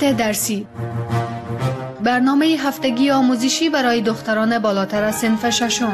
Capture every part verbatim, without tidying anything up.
مقاطع درسی، برنامه هفتگی آموزشی برای دختران بالاتر از صنف ششم.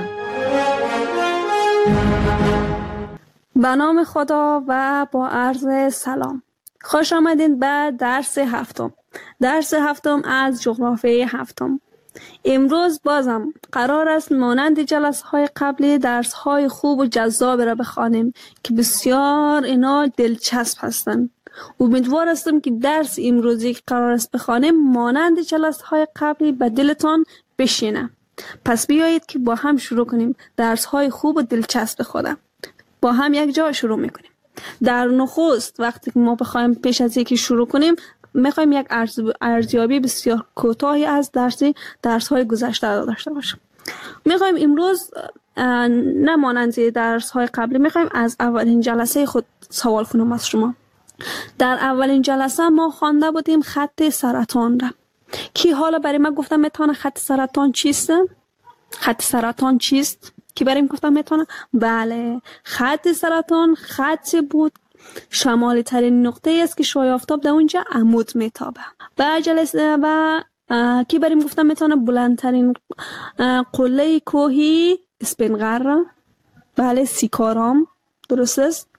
به نام خدا و با عرض سلام. خوش آمدین به درس هفتم. درس هفتم از جغرافیای هفتم. امروز بازم قرار است مانند جلسه های قبلی درس های خوب و جذاب را بخوانیم که بسیار اینا دلچسب هستند. امیدوار هستم که درس امروزی که قرار است بخوانیم مانند جلسه های قبلی به دلتان بشینه. پس بیایید که با هم شروع کنیم درس های خوب و دلچسب خودم. با هم یک جا شروع میکنیم. در نخست وقتی که ما بخوایم پیش از اینکه شروع کنیم میخوایم یک ارزیابی بسیار کوتاهی از درسی درس های گذشته داشته باشیم. میخوایم امروز نه مانند درس های قبلی میخوایم از اولین جلسه خود سوال کنم از شما. در اولین جلسه ما خوانده بودیم خط سرطان را. کی حالا برای ما گفتم میتونه خط سرطان چیست؟ خط سرطان چیست؟ کی برای ما گفتم میتونه؟ بله، خط سرطان خطی بود شمالی ترین نقطه است که شعاع آفتاب در اونجا عمود میتابه. و جلسه و کی برای ما گفتم میتونه بلندترین قله کوهی اسپنغر، بله سیکارام، درست است.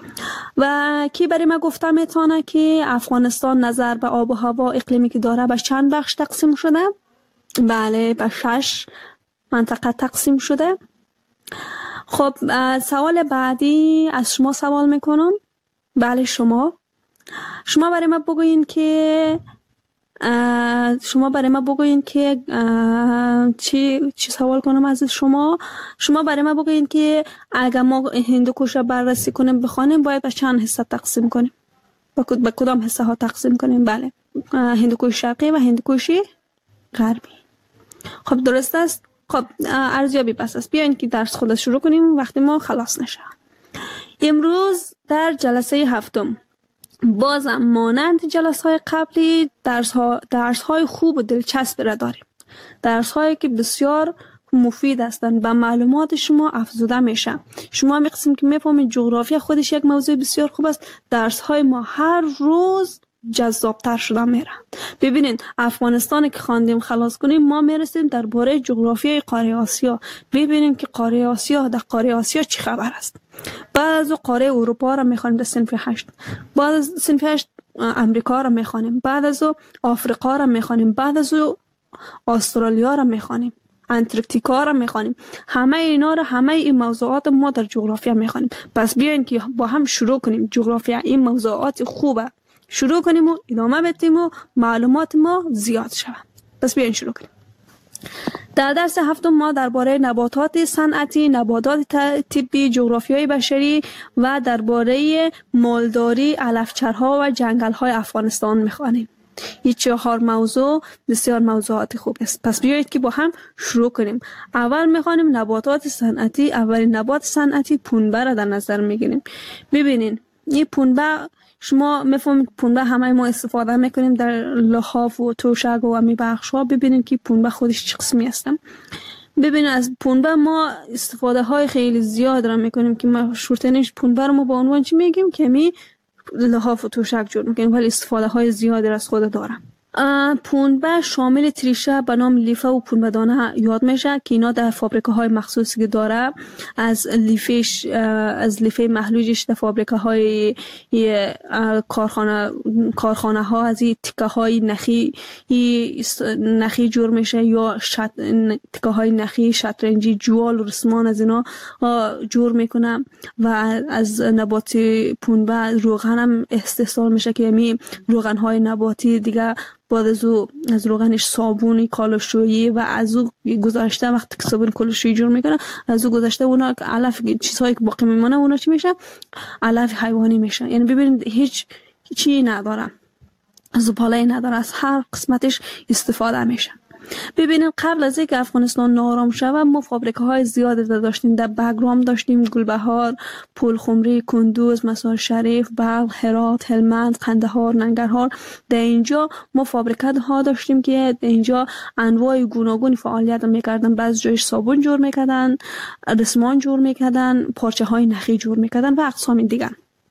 و کی برای ما گفتم میتونه که افغانستان نظر به آب و هوا اقلیمی که داره به چند بخش تقسیم شده؟ بله، به شش منطقه تقسیم شده. خب سوال بعدی از شما سوال میکنم. بله شما شما برای ما بگوین که شما برای ما بگوین که چی چی سوال کنم از شما. شما برای ما بگوین که اگر ما هندوکش را بررسی کنیم بخوانیم باید به چند حصه تقسیم کنیم؟ به کدام حصه ها تقسیم کنیم؟ بله، هندوکش شرقی و هندوکش غربی. خب درست است. خب ارزیابی بس است. بیاین که درس خود شروع کنیم وقتی ما خلاص نشه. امروز در جلسه هفتم بازم مانند جلسه های قبلی درس, ها، درس های خوب و دلچسب را داریم. درس هایی که بسیار مفید هستند، به معلومات شما افزوده میشه. شما میقسم که میفهمید جغرافیا خودش یک موضوع بسیار خوب است. درس های ما هر روز جذابتر شده میره. ببینید افغانستان که خواندیم خلاص کنیم ما میرسیم درباره جغرافیای قاره آسیا. ببینیم که قاره آسیا در قاره آسیا چی خبر است. بعد از قاره اروپا را میخوانیم در صنف هشت. بعد از صنف هشت امریکا را میخوانیم. بعد از آفریقا را میخوانیم. بعد از استرالیا را میخوانیم. انتارکتیکا را میخوانیم. همه اینا را همه این موضوعات ما در جغرافیا میخوانیم. پس بیاین که با هم شروع کنیم. جغرافیا این موضوعات خوبه. شروع کنیم و ادامه بدیم و معلومات ما زیاد شود. پس بیاین شروع کنیم. در درس هفتم ما درباره نباتات صنعتی، نباتات طبی، جغرافیای بشری و درباره مالداری، علفچرها و جنگل‌های افغانستان می‌خوانیم. این چهار موضوع بسیار موضوعات خوب است. پس بیایید که با هم شروع کنیم. اول می‌خوانیم نباتات صنعتی. اولین نبات صنعتی پنبه را در نظر می‌گیریم. ببینین این پنبه شما میفهمید پنبه همه ما استفاده میکنیم در لحاف و توشک و امی بخش ها. ببینید که پنبه خودش چه قسمی هستن. ببینید از پنبه ما استفاده های خیلی زیاد را میکنیم که مشهورترینش پنبه رو ما با عنوان چی میگیم که می لحاف و توشک جور میکنیم، ولی استفاده های زیادی را از خود دارم. پنبه شامل تریشه به نام لیفه و پنبه دانه یاد میشه که اینا در فابریکه های مخصوصی که داره از لیفش از لیفه محلوجش در فابریکه های کارخانه کارخانه ها از این تکه های نخی نخی جور میشه یا شط تکه های نخی شطرنجی جوال و رسمان از اینا جور میکنه. و از نبات پنبه روغن هم استحصال میشه که می روغن های نباتی دیگه بعد از او از روغنش صابون کالوشویی و از او گذاشته وقتی که صابون کالوشویی جور میکنه از او گذاشته اونا علف چیزهایی که باقی میمونه اونا چی میشه؟ علف حیوانی میشه. یعنی ببینید هیچ چی نداره، زباله نداره، از هر قسمتش استفاده میشه. ببینید قبل از اینکه افغانستان ناآرام شود ما فابریکه های زیادی داشتیم. در بگرام داشتیم، گلبهار، پلخمری، کندوز، مزار شریف، بلخ، هرات، هلمند، قندهار، ننگرهار. در اینجا ما فابریکه ها داشتیم که در اینجا انواع گوناگون فعالیت میکردن. بعضی جایش صابون جور میکردن، رسمان جور میکردن، پارچه های نخی جور میکردن و اقسام دیگر.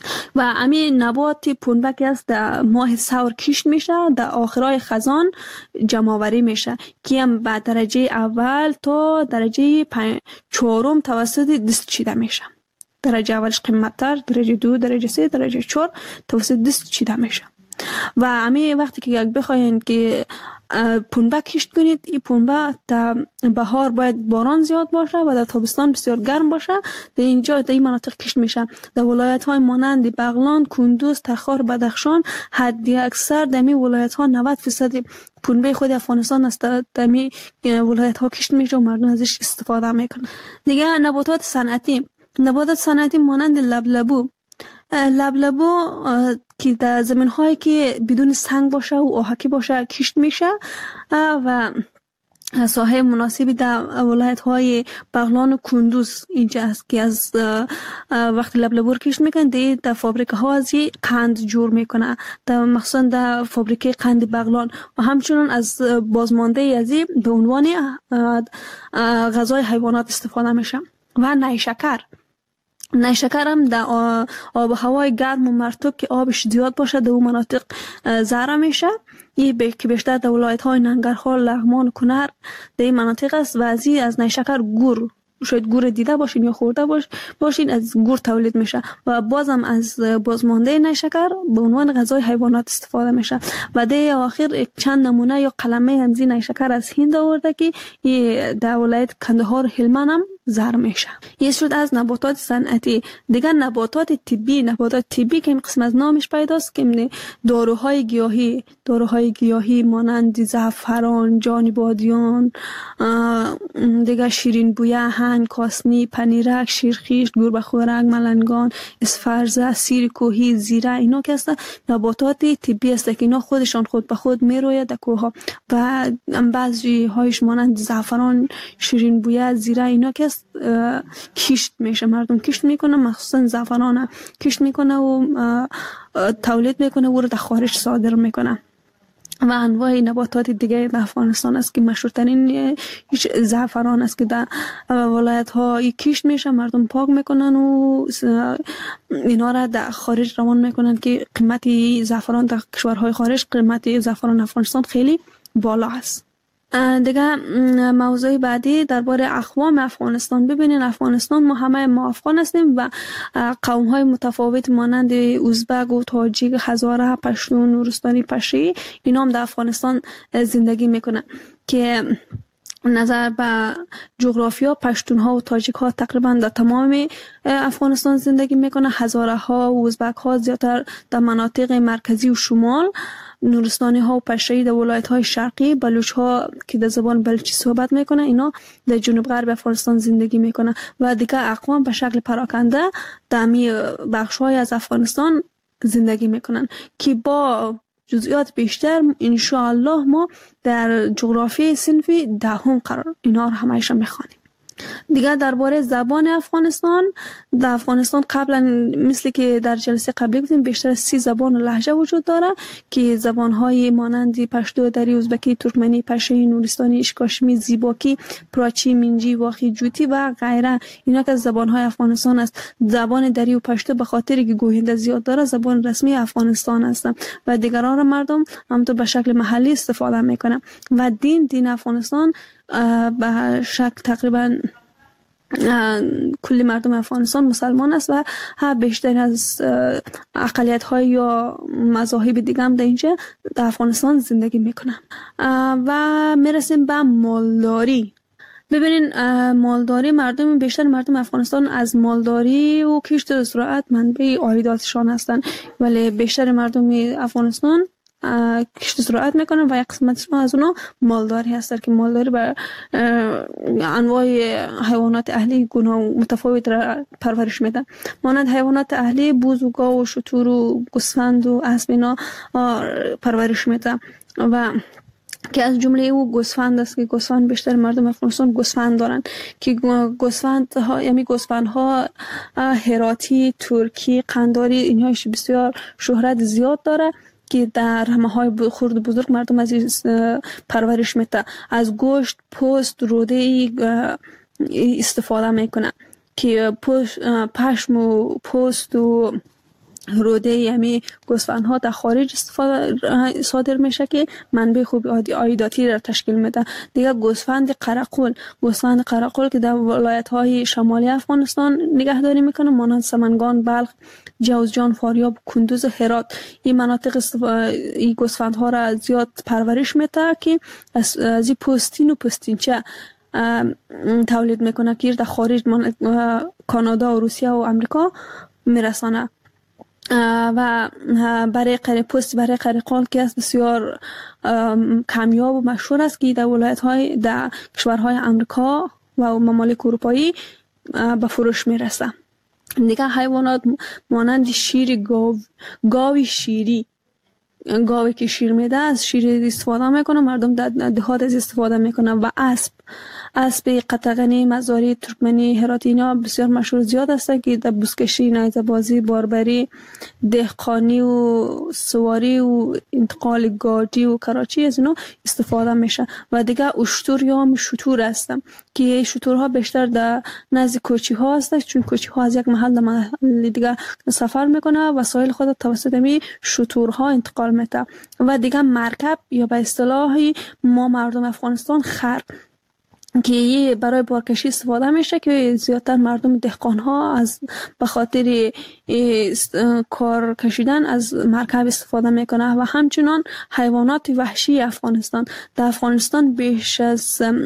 و همین نبات پنبه که است در ماه سور کشت میشه، در آخرای خزان جمع آوری میشه که هم به درجه اول تا درجه پنج چهارم توسط دست چیده میشه. درجه اولش قیمت‌تر، درجه دو، درجه سه، درجه چهار توسط دست چیده میشه. و همین وقتی که یک بخواین که پنبه کشت کنید، این پنبه در بهار باید باران زیاد باشه و در تابستان بسیار گرم باشه. در اینجا در این مناطق کشت میشه. در ولایت های مانند بغلان، کندوز، تخار، بدخشان حدی اکثر در این ولایت ها نود درصد پنبه خود افغانستان است در این ولایت ها کشت میشه و مردم ازش استفاده میکنن. دیگه نباتات صنعتی، نباتات صنعتی مانند لبلبو لبلبو که در زمین هایی که بدون سنگ باشه و آهکی باشه کشت میشه و ساحه مناسبی در ولایت های بغلان و کندوز اینجا است که از وقت لبلبو کشت میکنن در در فابریکه ها از قند جور میکنه، در مخصوصا در فابریکه قند بغلان و همچنان از بازمانده از به عنوان غذای حیوانات استفاده میشه. و نیشکر نیشکر هم در آب و هوای گرم و مرطوب که آبش زیاد باشه در اون مناطق زرع میشه. این که بیشتر در ولایت های ننگرهار، لغمان و کنر در این مناطق است و از این از نیشکر گور، شاید گور دیده باشین یا خورده باش باشین، از گور تولید میشه و بازم از بازمانده نیشکر به عنوان غذای حیوانات استفاده میشه. و در آخر چند نمونه یا قلمه همزی نیشکر از هند آورده که در ولایت کندهار و هلمند هم زرع میشه. یه شد از نباتات صنعتی. دیگر نباتات طبی، نباتات طبی که این قسم از نامش پیداست که داروهای گیاهی، داروهای گیاهی مانند زعفران، جان بادیان، دیگر شیرین بویه، هنگ، کاسنی، پنیرک، شیرخیش، گربه خورک، ملنگان، اسفرزه، سیر کوهی، زیره، اینا که است نباتات طبی است که اینا خودشان خود به خود میروید در کوه ها و بعضی هایش مانند زعفران، شیرین بویه، زیره، اینا که کشت میشه، مردم کشت میکنه، مخصوصا زعفران کشت میکنه و تولید میکنه و رو در خارج صادر میکنه. و انواع نباتات دیگه در افغانستان است که مشهورترین زعفران است که در ولایت ها کشت میشه، مردم پاک میکنن و اینا را در خارج روان میکنن که قیمت زعفران در کشورهای خارج، قیمت زعفران افغانستان خیلی بالا است. دیگه موضوع بعدی درباره اقوام افغانستان. ببینین افغانستان ما همه ما افغان هستیم و قوم های متفاوت مانند ازبک و تاجیک، هزاره، پشتون، نورستانی، پشی اینا هم در افغانستان زندگی میکنن که نظر به جغرافیا پشتون ها و تاجیک ها تقریبا در تمام افغانستان زندگی میکنه. هزاره ها و ازبک ها زیادتر در مناطق مرکزی و شمال، نورستانی ها و پشتوی در ولایت های شرقی، بلوچ ها که در زبان بلوچی صحبت میکنه اینا در جنوب غرب افغانستان زندگی میکنه و دیگه اقوام به شکل پراکنده در می بخش های از افغانستان زندگی میکنن که با جزئیات بیشتر ان شاء الله ما در جغرافی صنفی دهم قرار اینا رو همایش میخوانیم. دیگه درباره زبان افغانستان، در افغانستان قبلا مثل که در جلسه قبلی گفتیم بیشتر از سی زبان و لهجه وجود داره که زبان‌های مانند پشتو، دری، ازبکی، ترکمنی، پشتویی، نورستانی، اشکاشمی، زیباکی، پراچی، منجی، واخی، جوتی و غیره اینا که زبان‌های افغانستان است. زبان دری و پشتو به خاطر که گوینده زیاد داره زبان رسمی افغانستان است و دیگران مردم همونطور به شکل محلی استفاده میکنن. و دین دین افغانستان به شکل تقریبا کل مردم افغانستان مسلمان است و بیشتر از اقلیت های یا مذاهب دیگه هم در اینجا در افغانستان زندگی میکنن. و میرسیم به مالداری. ببینین مالداری، مردم بیشتر مردم افغانستان از مالداری و کشت و زراعت منبع عایداتشان هستند، ولی بیشتر مردم افغانستان کشت زراعت میکنن و یک قسمتش از اونا مالداری هستن که مالداری بر انواع حیوانات اهلی گونه متفاوت را پرورش میدن، مانند حیوانات اهلی بوز و گاو و شتر و گوسفند و اسب اینا پرورش میدن و که از جمله او گوسفند است که گوسفند بیشتر مردم افغانستان گوسفند دارن که گوسفند ها یعنی گوسفند ها هراتی، ترکی، قنداری اینهاش بسیار شهرت زیاد داره که در همه های خرد بزرگ مردم از پرورش میده. از گوشت، پوست، روده استفاده میکنن که پشم و پوست و روده یمی گوسفندها در خارج استفاده صادر میشه که منبع خوب عایداتی را تشکیل میده. دیگه گوسفند قرقل، گوسفند قرقل که در ولایت های شمالی افغانستان نگهداری میکنه، مانند سمنگان، بلخ، جوزجان، فاریاب، کندوز، هرات. این مناطق این گوسفندها را زیاد پرورش میده که از از پوستین و پوستینچه تولید میکنه که در خارج کانادا و روسیه و امریکا میرسانه. و برای قره پوست برای قرقال که است بسیار کمیاب و مشهور است که در ولایت های در کشورهای امریکا و ممالک اروپایی به فروش میرسه. دیگه حیوانات مانند شیر گاو، گاوی شیری، گاوی که شیر میده از شیر استفاده میکنه، مردم در دهات از استفاده میکنه. و اسب، اسب قطغنی، مزاری، ترکمنی، هراتی اینا بسیار مشهور زیاد هستند که در بزکشی، نیزه بازی، باربری، دهقانی و سواری و انتقال گاجی و کراچی از اینا استفاده میشه. و دیگه اشتر یا هم شتور هستند که شتورها بیشتر در نزد کوچی ها هستند، چون کوچی ها از یک محل در محل دیگه سفر میکنه و وسایل خود توسط می شتورها انتقال میده. و دیگه مرکب یا به اصطلاح ما مردم افغانستان خر که برای بارکشی استفاده میشه که زیادتر مردم دهقان ها از به خاطر کار کشیدن از مرکب استفاده میکنه. و همچنان حیوانات وحشی افغانستان، در افغانستان بیش از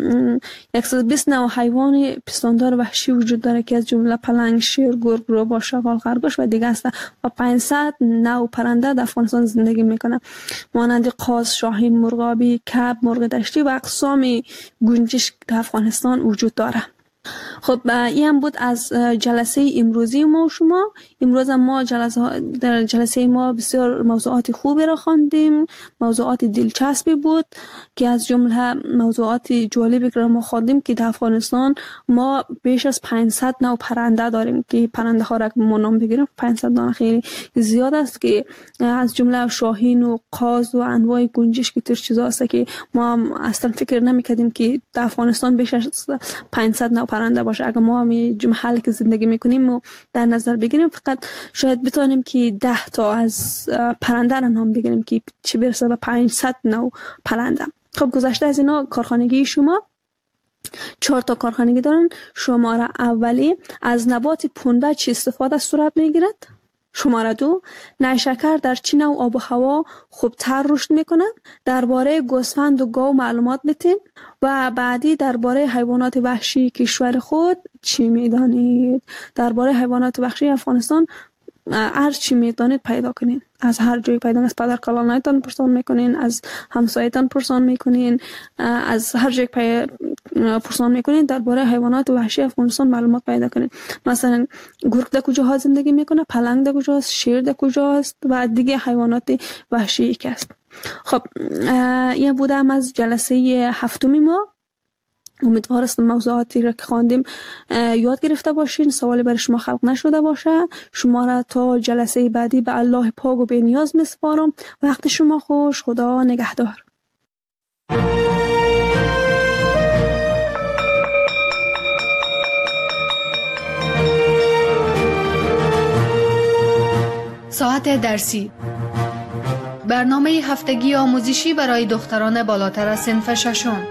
صد و بیست نوع حیوان پستاندار وحشی وجود داره که از جمله پلنگ، شیر، گرگ، روباه، شغال، خرگوش و دیگه است. و پانصد نوع پرنده در افغانستان زندگی میکنه، مانند قاز، شاهین، مرغابی، کب، مرغ دشتی و اقسام گنجشک در افغانستان وجود داره. خب این هم بود از جلسه امروزی ما و شما. امروز ما جلسه در جلسه ما بسیار موضوعات خوبی را خواندیم، موضوعات دلچسبی بود که از جمله موضوعات جالبی که ما خواندیم که در افغانستان ما بیش از پانصد نوع پرنده داریم که پرنده ها را ما نام بگیریم پانصد نوع خیلی زیاد است که از جمله شاهین و قاز و انواع گنجشک که تر چیزا است که ما اصلا فکر نمی‌کردیم که در افغانستان بیش از پانصد نوع پرنده باشه. اگر ما می محلی که زندگی میکنیم و در نظر بگیریم فقط شاید بتونیم که ده تا از پرنده را نام بگیریم که چه برسه به پانصد نوع پرنده. خب گذشته از اینا کارخانگی شما چهار تا کارخانگی دارن. شماره اولی از نبات پنبه چه استفاده صورت میگیرد؟ شماره دو نیشکر در چه نوع آب و هوا خوبتر رشد میکنه؟ درباره گوسفند و گاو معلومات بتین. و بعدی درباره حیوانات وحشی کشور خود چی میدانید؟ درباره حیوانات وحشی افغانستان هر چی میدانید پیدا کنین، از هر جایی پیدا، از پدر کلانایتان پرسان میکنین، از همسایتان پرسان میکنین، از هر جایی پرسان میکنین درباره حیوانات وحشی افغانستان معلومات پیدا کنین. مثلا گرگ در کجاها زندگی میکنه، پلنگ در کجاست، شیر در کجاست و دیگه حیوانات وحشی که است. خب این بودم از جلسه هفتمی ما. امیدوار هستم موضوعاتی را که خواندیم یاد گرفته باشین، سوالی برای شما خلق نشده باشه. شما را تا جلسه بعدی به الله پاک و بی نیاز میسپارم. وقت شما خوش. خدا نگهدار. ساعت درسی، برنامه هفتگی آموزشی برای دختران بالاتر از صنف ششم.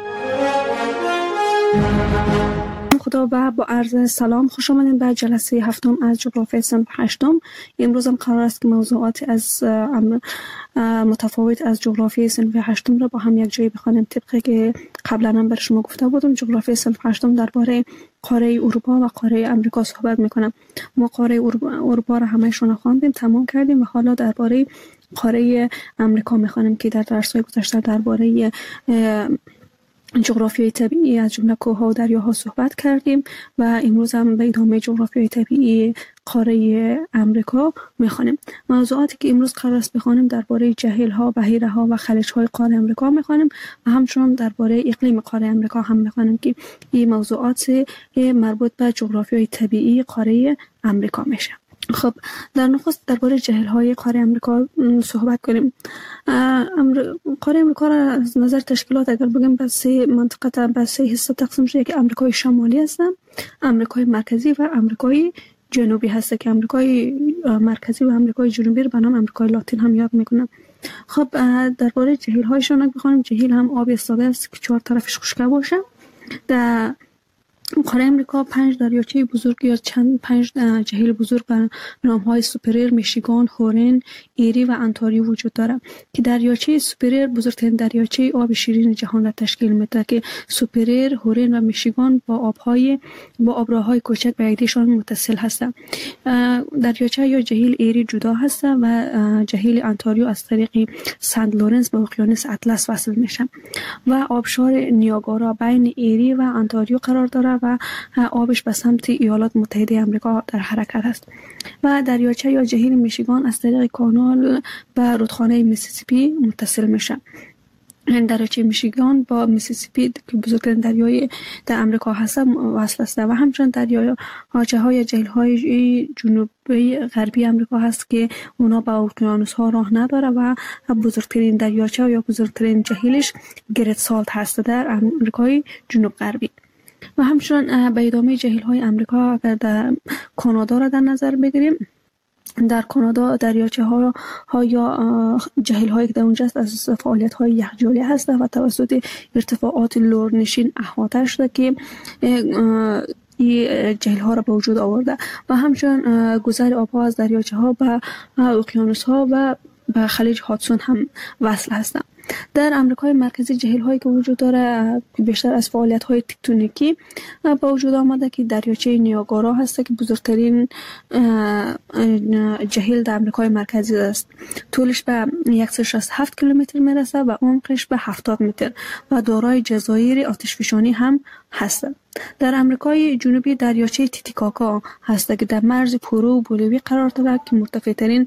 خدا و با عرض سلام خوش آمدین به جلسه هفتم از جغرافی صنف هشتم. امروز هم قرار است که موضوعات از متفاوت از جغرافی صنف هشتم را با هم یک جایی بخوانیم. طبقی که قبلا هم برای شما گفته بودم جغرافی صنف هشتم درباره قاره اروپا و قاره امریکا صحبت میکنم. ما قاره اروپا را همه‌شون خواندیم، تمام کردیم و حالا درباره قاره امریکا میخوانیم که در درس‌های گذشته درباره جغرافیای طبیعی از جمله کوه‌ها و دریاها صحبت کردیم و امروز هم به ادامه جغرافیای طبیعی قاره امریکا میخوانیم. موضوعاتی که امروز قرار است بخوانیم درباره جهیل‌ها، بحیره‌ها و خلیج‌های قاره امریکا میخوانیم و همچنین درباره اقلیم قاره امریکا هم میخوانیم که این موضوعات مربوط به جغرافیای طبیعی قاره امریکا میشه. خب در نخست درباره جهیل‌های قاره امریکا صحبت کنیم. قاره امریکا را از نظر تشکیلات اگر بگیم به سه منطقه به سه حصه تقسیم شده که امریکای شمالی هستند، امریکای مرکزی و امریکای جنوبی هست که آمریکای مرکزی و آمریکای جنوبی رو به نام آمریکای لاتین هم یاد میکنن. خب درباره جهیل هایشون اگه بخونیم، جهیل هم آب ایستاده است که چهار طرفش خشک باشه. در قاره امریکا پنج دریاچه بزرگ یا چند پنج جهیل بزرگ به نام های سوپریر، میشیگان، هورن، ایری و انتاریو وجود دارد که دریاچه سوپریر بزرگترین دریاچه آب شیرین جهان را تشکیل میده که سوپریر، هورن و میشیگان با آبهای با آبراهای کوچک به یکدیشان متصل هستند. دریاچه یا جهیل ایری جدا هست و جهیل انتاریو از طریق سنت لورنس به اقیانوس اطلس وصل میشه و آبشار نیاگارا بین ایری و انتاریو قرار دارد و آبش به سمت ایالات متحده آمریکا در حرکت است. و دریاچه یا جهیل میشیگان از طریق کانال به رودخانه میسیسیپی متصل میشه. دریاچه میشیگان با میسیسیپی که بزرگترین دریای در آمریکا هست وصل است و همچنین دریاچه های جهیل های جنوبی غربی آمریکا هست که اونا با اقیانوس ها راه نداره و بزرگترین دریاچه یا بزرگترین جهیلش گرت سالت هست در آمریکای جنوب غربی. و همچنین به ادامه جهیل های آمریکا اگر در کانادا را در نظر بگیریم، در کانادا دریاچه ها, ها یا جهیل هایی که در اونجا است از فعالیت های یخچالی هست و توسط ارتفاعات لورنشین احاطه شده که این جهیل ها را به وجود آورده و همچنین گذر آب ها از دریاچه ها به اقیانوس ها و به خلیج هاتسون هم وصل هستند. در آمریکای مرکزی جهیل هایی که وجود داره بیشتر از فعالیت های تکتونیکی با وجود آمده که دریاچه نیاگارا هست که بزرگترین جهیل در آمریکای مرکزی است. طولش به صد و شصت و هفت کیلومتر میرسه و عمقش به هفتاد متر و دارای جزایر آتشفشانی هم هست. در آمریکای جنوبی دریاچه تیتیکاکا هست که در مرز پرو و بولیوی قرار دارد که مرتفع ترین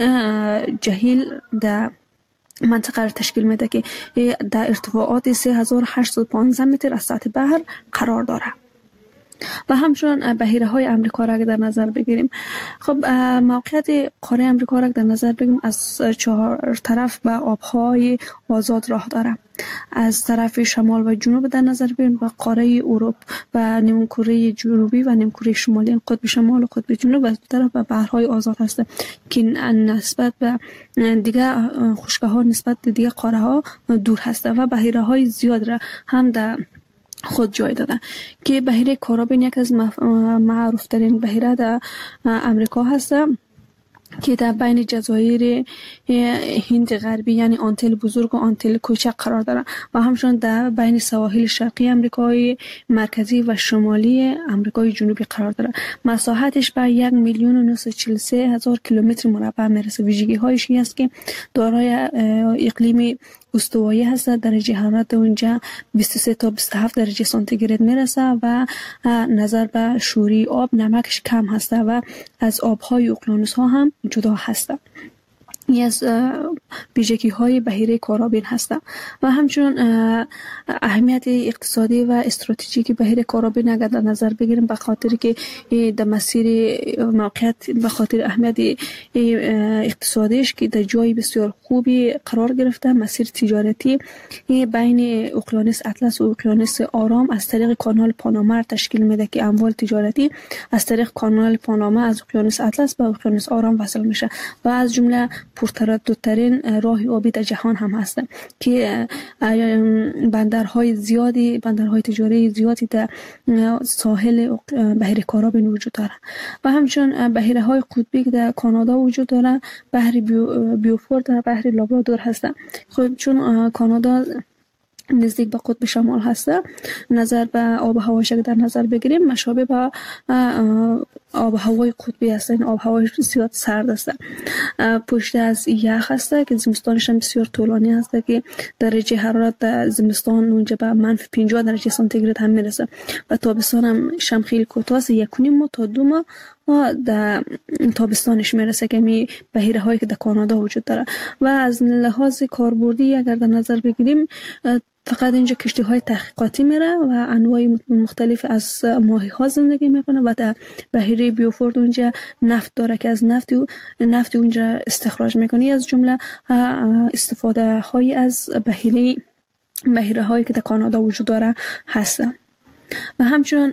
جهیل در منطقه را تشکیل میده که در ارتفاعات سه هزار و هشتصد و پانزده متر از سطح بحر قرار داره. و همچنین بحیره های امریکا را در نظر بگیریم، خب موقعیت قاره امریکا را در نظر بگیریم از چهار طرف به آبهای آزاد راه داره. از طرف شمال و جنوب در نظر بگیریم به قاره اروپا و نیمکره جنوبی و نیمکره شمالی، قطب شمال و قطب جنوب و طرف به بحرهای آزاد هست که نسبت به دیگه خشک‌ها نسبت به دیگه قاره ها دور هست و بحیره های زیاد را هم در خود جای داده که بحیره کارابین یک از معروف ترین بحیره در امریکا هست که در بین جزایر هند غربی یعنی آنتیل بزرگ و آنتیل کوچک قرار دارد و همچنین در بین سواحل شرقی آمریکای مرکزی و شمالی آمریکای جنوبی قرار دارد. مساحتش به یک میلیون و نهصد و چهل و سه هزار کیلومتر مربع میرسه. ویژگی هایش این است که دارای اقلیم استوایی هست. درجه حرارت اونجا بیست و سه تا بیست و هفت درجه سانتیگراد میرسه و نظر به شوری آب نمکش کم هست و از آبهای اقیانوس ها هم جدا هست. این از ویژگی های بحیره کارابین هست و همچنین اهمیت اقتصادی و استراتژیکی بحیره کارابین اگر در نظر بگیریم به خاطر که در مسیر موقعیت به خاطر اهمیت اقتصادیش که در جای بسیار خوبی قرار گرفته، مسیر تجارتی بین اقیانوس اطلس و اقیانوس آرام از طریق کانال پاناما تشکیل میده که اموال تجارتی از طریق کانال پاناما از اقیانوس اطلس به اقیانوس آرام وصل میشه و از جمله پرترددترین راه آبی در جهان هم هست که بندرهای زیادی بندرهای تجاری زیادی در ساحل بحیره کارابین وجود داره و همچنین بحیره های قطبی که در کانادا وجود داره، بحر بیو بیوفورد و بحر لابرادور هستند. خب چون کانادا نزدیک به قطب شمال هست، نظر به آب و هواش در نظر بگیریم مشابه به آب و هوای قطبی است. این آب و هوای زیاد سرد است، پشت از یخ است که زمستانش هم بسیار طولانی است که درجه حرارت زمستان اونجا به منفی پنجاه درجه سانتیگراد هم میرسه و تابستان هم شم خیلی کوتاه است، یک و نیم ماه تا دو ماه در تابستانش میرسه که می بحیره هایی که در کانادا وجود داره. و از لحاظ کاربردی اگر در نظر بگیریم فقط اینجا کشتی های تحقیقاتی میره و انواع مختلف از ماهی ها زندگی میکنه و در بحیره بیوفورد اونجا نفت داره که از نفت نفت اونجا استخراج میکنه. از جمله استفاده های از بحیره بحیره هایی که در کانادا وجود داره هست. و همچنان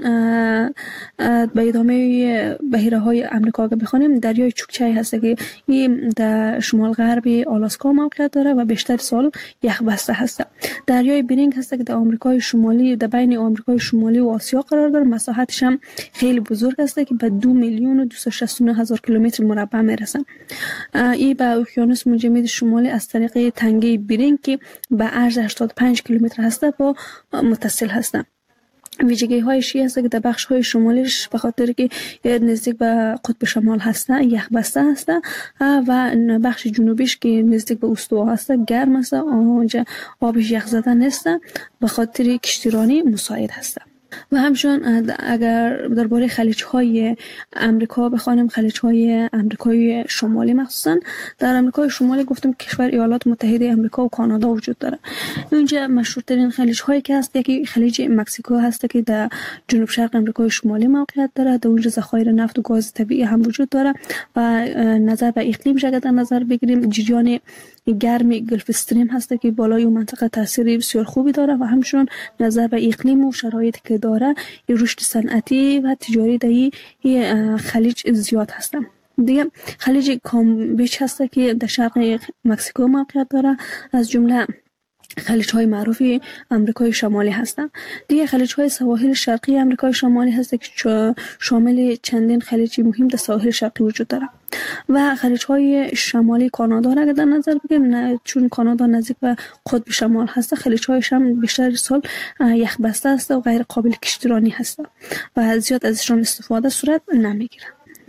به ادامه بحیره های امریکا اگه بخوانیم، دریای چوکچه هست که این در شمال غربی آلاسکا موقعیت داره و بیشتر سال یخ بسته هست. دریای برینگ هست که در آمریکای شمالی، در بین آمریکای شمالی و آسیا قرار داره. مساحتش هم خیلی بزرگ است که به دو میلیون و دویست و شصت و نه هزار کیلومتر مربع میرسه. این به اقیانوس مجمد شمالی از طریق تنگه برینگ که به عرض هشتاد و پنج کیلومتر هست با متصل هستند. ویژگی هایش است که در بخش های شمالیش به خاطر که نزدیک به قطب شمال هسته یخ بسته هسته و بخش جنوبیش که نزدیک به استوا هسته گرم هسته، آنجا آبش یخ زده نیست، به خاطر کشتیرانی مساعد هسته. و همچنان اگر درباره خلیج های امریکا بخوانیم، خلیج های امریکای شمالی مخصوصا در امریکای شمالی گفتم کشور ایالات متحده امریکا و کانادا وجود داره. اونجا مشهورترین خلیج هایی که هست یکی خلیج مکزیکو هست که در جنوب شرق امریکای شمالی موقعیت داره. در اونجا ذخایر نفت و گاز طبیعی هم وجود داره و نظر به اقلیم اگر در نظر بگیریم، جریان گرم گلف استریم هست که بالای اون منطقه تاثیر بسیار خوبی داره و همچنان نظر به اقلیم و شرایطی که داره رشد صنعتی و تجاری در این خلیج زیاد هست. دیگه خلیج کامبچ هست که در شرق مکزیکو موقعیت داره، از جمله خلیج های معروف امریکای شمالی هستند. دیگه خلیج های سواحل شرقی امریکای شمالی هست که شامل چندین خلیج مهم در ساحل شرقی وجود داره. و خلیج های شمالی کانادا را در نظر بگیریم، چون کانادا نزدیک به قطب شمال هست، خلیج هایش هم بیشتر سال یخ بسته است و غیر قابل کشتیرانی هست و زیاد ازشان استفاده صورت نمیگیره.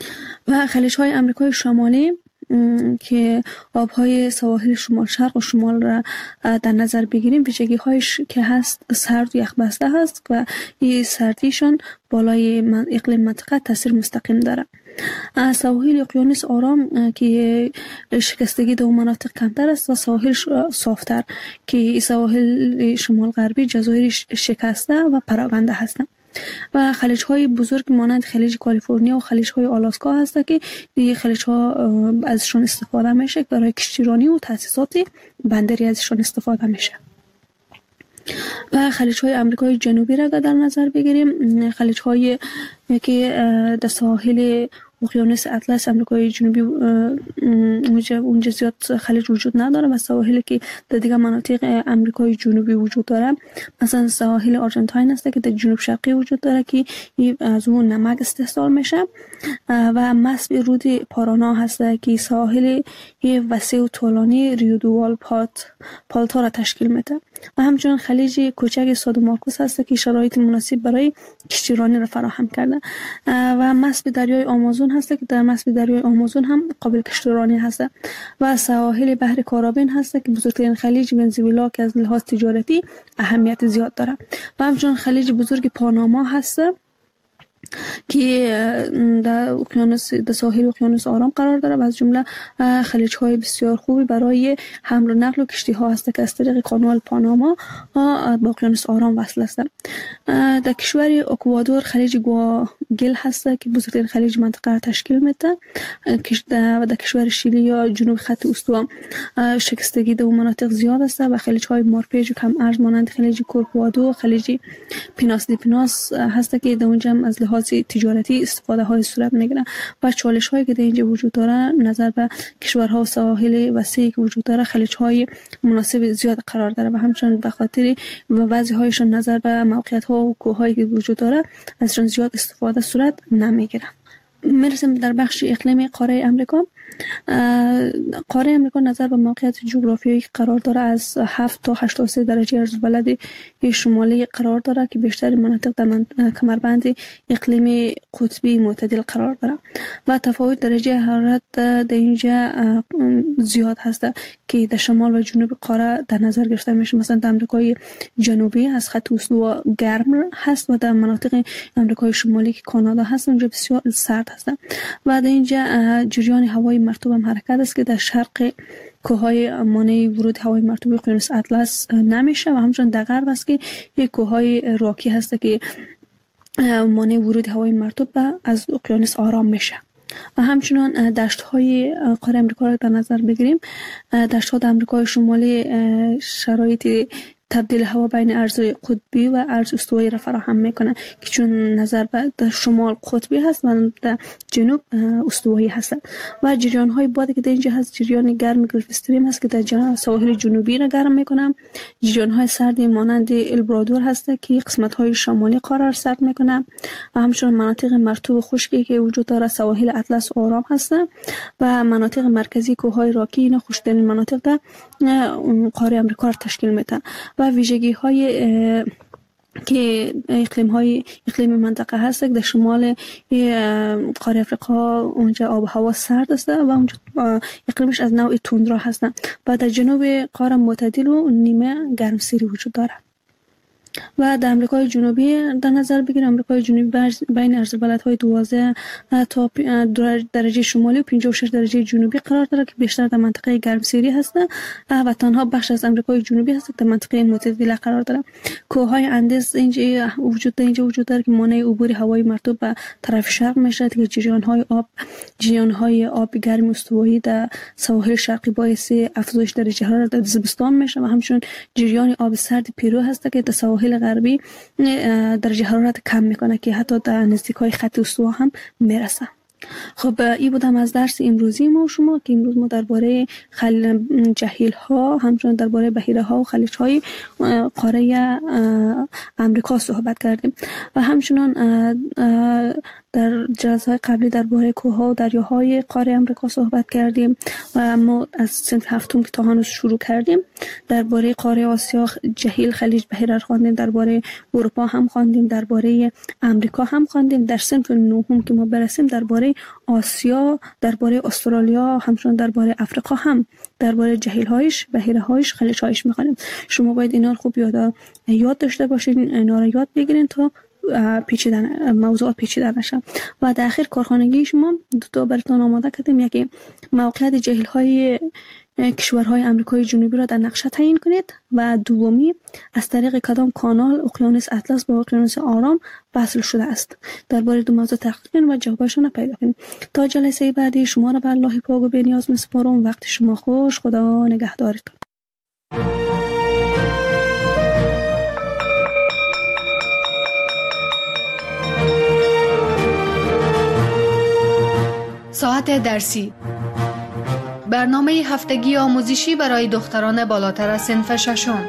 و خلیج های امریکای شمالی که آبهای سواحل شمال شرق و شمال را در نظر بگیریم، ویژگی هایش که هست سرد و یخ بسته هست و این سردیشان بالای اقلیم منطقه تاثیر مستقیم داره. سواحل اقیانوس آرام که شکستگی در مناطق کمتر است و سواحل صافتر که سواحل شمال غربی جزایر شکسته و پراکنده هستند. و خلیج های بزرگ مانند خلیج کالیفرنیا و خلیج های آلاسکا هست که دیگه خلیج ها ازشان استفاده میشه برای کشتیرانی و تاسیسات بندری ازشان استفاده میشه. و خلیج های امریکای جنوبی را در نظر بگیریم، خلیج های که در ساحل اقیانوس اطلس امریکای جنوبی اونجا اونجا زیاد خلیج وجود نداره و سواحلی که در دیگه مناطق امریکای جنوبی وجود داره، مثلا ساحل آرژانتین است که در جنوب شرقی وجود داره که از اون نمک استحصال میشه و مسب رود پارانا هست که ساحل وسیع و طولانی ریودوال پات پالتا را تشکیل میده. و همچنین خلیج کوچک سادو مارکوس هست که شرایط مناسب برای کشتیرانی را فراهم کرده و مسب دریای آمازون هست که در مسب دریای آمازون هم قابل کشتیرانی هست. و سواحل بحر کارابین هست که بزرگترین خلیج ونزوئلا که از لحاظ تجارتی اهمیت زیاد داره. و همچنین خلیج بزرگ پاناما هست که در اقیانوس در ساحل اقیانوس آرام قرار داره و از جمله خلیج های بسیار خوبی برای حمل و نقل و کشتی ها هست که از طریق کانال پاناما با اقیانوس آرام وصل است. در کشور اکوادور خلیج گواگل هست که بزرگترین خلیج منطقه را تشکیل میده و در کشور شیلی یا جنوب خط استوا شکستگی در مناطق زیاد است و خلیج های مارپیج و کم ارز مانند خلیج کورکوادو، خلیج پیناس دی پیناس هست که در اونجا از لحاظ تجارتی استفاده های صورت میگیره. و چالش هایی که در اینجا وجود داره نظر به کشورها و سواحل وسیعی که وجود داره، خلیج های مناسب زیاد قرار داره و همچنین به خاطر وضعی هایشان نظر به موقعیت ها و کوه هایی که وجود داره ازشان زیاد استفاده صورت نمیگیره. میرسیم در بخش اقلیمی قاره امریکا. قاره امریکا نظر به موقعیت جغرافیایی که قرار داره از هفت تا هشتاد و سه درجه عرض بلد شمالی قرار داره که بیشتر مناطق در کمربند اقلیمی قطبی معتدل قرار داره و تفاوت درجه حرارت در اینجا زیاد هست که در شمال و جنوب قاره در نظر گرفته میشه. مثلا در امریکای جنوبی از خط استوا گرم هست و در مناطق امریکای شمالی که کانادا هست اونجا بسیار سرد هست. و در اینجا جریان هوای مرطوب هم حرکت است که در شرق کوههای مانع ورود هوای مرطوب اقیانوس اطلس نمیشه و همچنین در غرب است که یک کوههای راکی هست که مانع ورود هوای مرطوب از اقیانوس آرام میشه. و همچنان دشت های قاره امریکا را در نظر بگیریم، دشت ها در امریکای شمالی شرایط تبدیل هوا بین ارز قطبی و ارز استوایی را فراهم میکنه که چون نظر به در شمال قطبی هست و در جنوب استوایی هست و جریان های بادی که در اینجا هست جریان گرم گلف استریم هست که در سواحل جنوبی را گرم میکنه. جریان های سردی مانند البرادور هست که قسمت های شمالی قاره را سرد میکنه و همچنین مناطق مرطوب و خشکی که وجود داره سواحل اطلس و آرام هست و مناطق مرکزی کوههای راکی اینا خشکترین مناطق در قاره امریکا را تشکیل میدن و ویژگی های که اقلیم های اقلیم منطقه هست در شمال قاره افریقا اونجا آب و هوا سرد است و اونجا اقلیمش از نوع توندرا هست و در جنوب قاره معتدل و نیمه گرمسیری وجود داره. و در امریکای جنوبی در نظر بگیریم امریکای جنوبی بین عرض‌البلدهای دوازده تا درجه شمالی و پنجاه و شش درجه جنوبی قرار داره که بیشتر در منطقه گرمسیری هست و تنها بخش از امریکای جنوبی هست که در منطقه معتدل قرار داره. کوههای اندیز اینجا وجود داره اینجا وجود داره که مانع عبور هوای مرطوب به طرف شرق میشه که جریان‌های آب جریان‌های آب گرم استوایی در سواحل شرقی باعث افزایش درجه حرارت در زمستان میشه و همچنین جریان آب سرد پیرو هست که در سواحل غربی درجه حرارت کم میکنه که حتی در نزدیکای خط استوا هم میرسه. خب این بودم از درس امروزی ما و شما که امروز ما درباره خل جهیل ها همچنین درباره بحیره ها و خلیج های قاره امریکا صحبت کردیم و همچنین در جلسه‌های قبلی درباره کوه‌ها و دریاهای قاره امریکا صحبت کردیم و ما از صنف هفتم که تا هنوز شروع کردیم درباره قاره آسیا جهیل خلیج بحیره خواندیم، درباره اروپا هم خواندیم، درباره امریکا هم خواندیم. در صنف نهم که ما برسیم درباره آسیا، درباره استرالیا، همچنین درباره افریقا هم درباره جهیل‌هایش، بحیره‌هایش، خلیج‌هایش می‌خوانیم. شما باید اینا رو خوب یاد یاد داشته باشین، اینا رو یاد بگیرین تا پیچیدن موضوعات پیچیده نشه. و در اخیر کارخانگی شما دو تا براتون آماده کردیم، یکی موقعیت جهیل‌های کشورهای آمریکای جنوبی را در نقشه تعیین کنید و دومی از طریق کدام کانال اقیانوس اطلس با اقیانوس آرام وصل شده است. درباره دو موضوع تحقیق کنید و جوابشون را پیدا کنید. تا جلسه بعدی شما را به الله پاک و بی‌نیاز می‌سپارم. وقت شما خوش. خدا نگهدارتون. ساعت درسی برنامه هفتگی آموزشی برای دختران بالاتر از صنف ششم.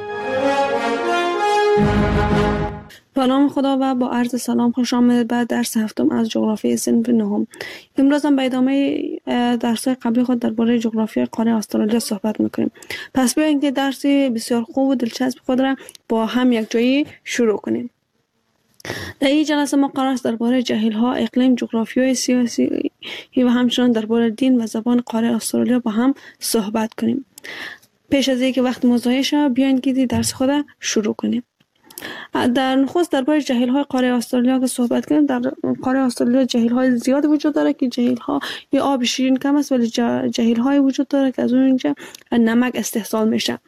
با نام خدا و با عرض سلام خوش آمدید به درس هفتم از جغرافی صنف نهم. امروز هم به ادامه درس‌های قبلی خود درباره جغرافی قاره استرالیا صحبت می‌کنیم. پس بیایید که درس بسیار خوب و دلچسب خود را با هم یک جایی شروع کنیم. در این جلسه ما قرار است درباره جهیل‌ها، اقلیم، جغرافیای سیاسی و همچنین درباره دین و زبان قاره استرالیا با هم صحبت کنیم. پیش از اینکه وقت مضایع شود بیاین که درس خود شروع کنیم. در نخست درباره جهیل‌های قاره استرالیا که صحبت کنیم. در قاره استرالیا جهیل‌های زیاد وجود داره که جهیل‌ها یا آب شیرین کم است ولی جهیل‌های وجود داره که از اونجا نمک استحصال میشه.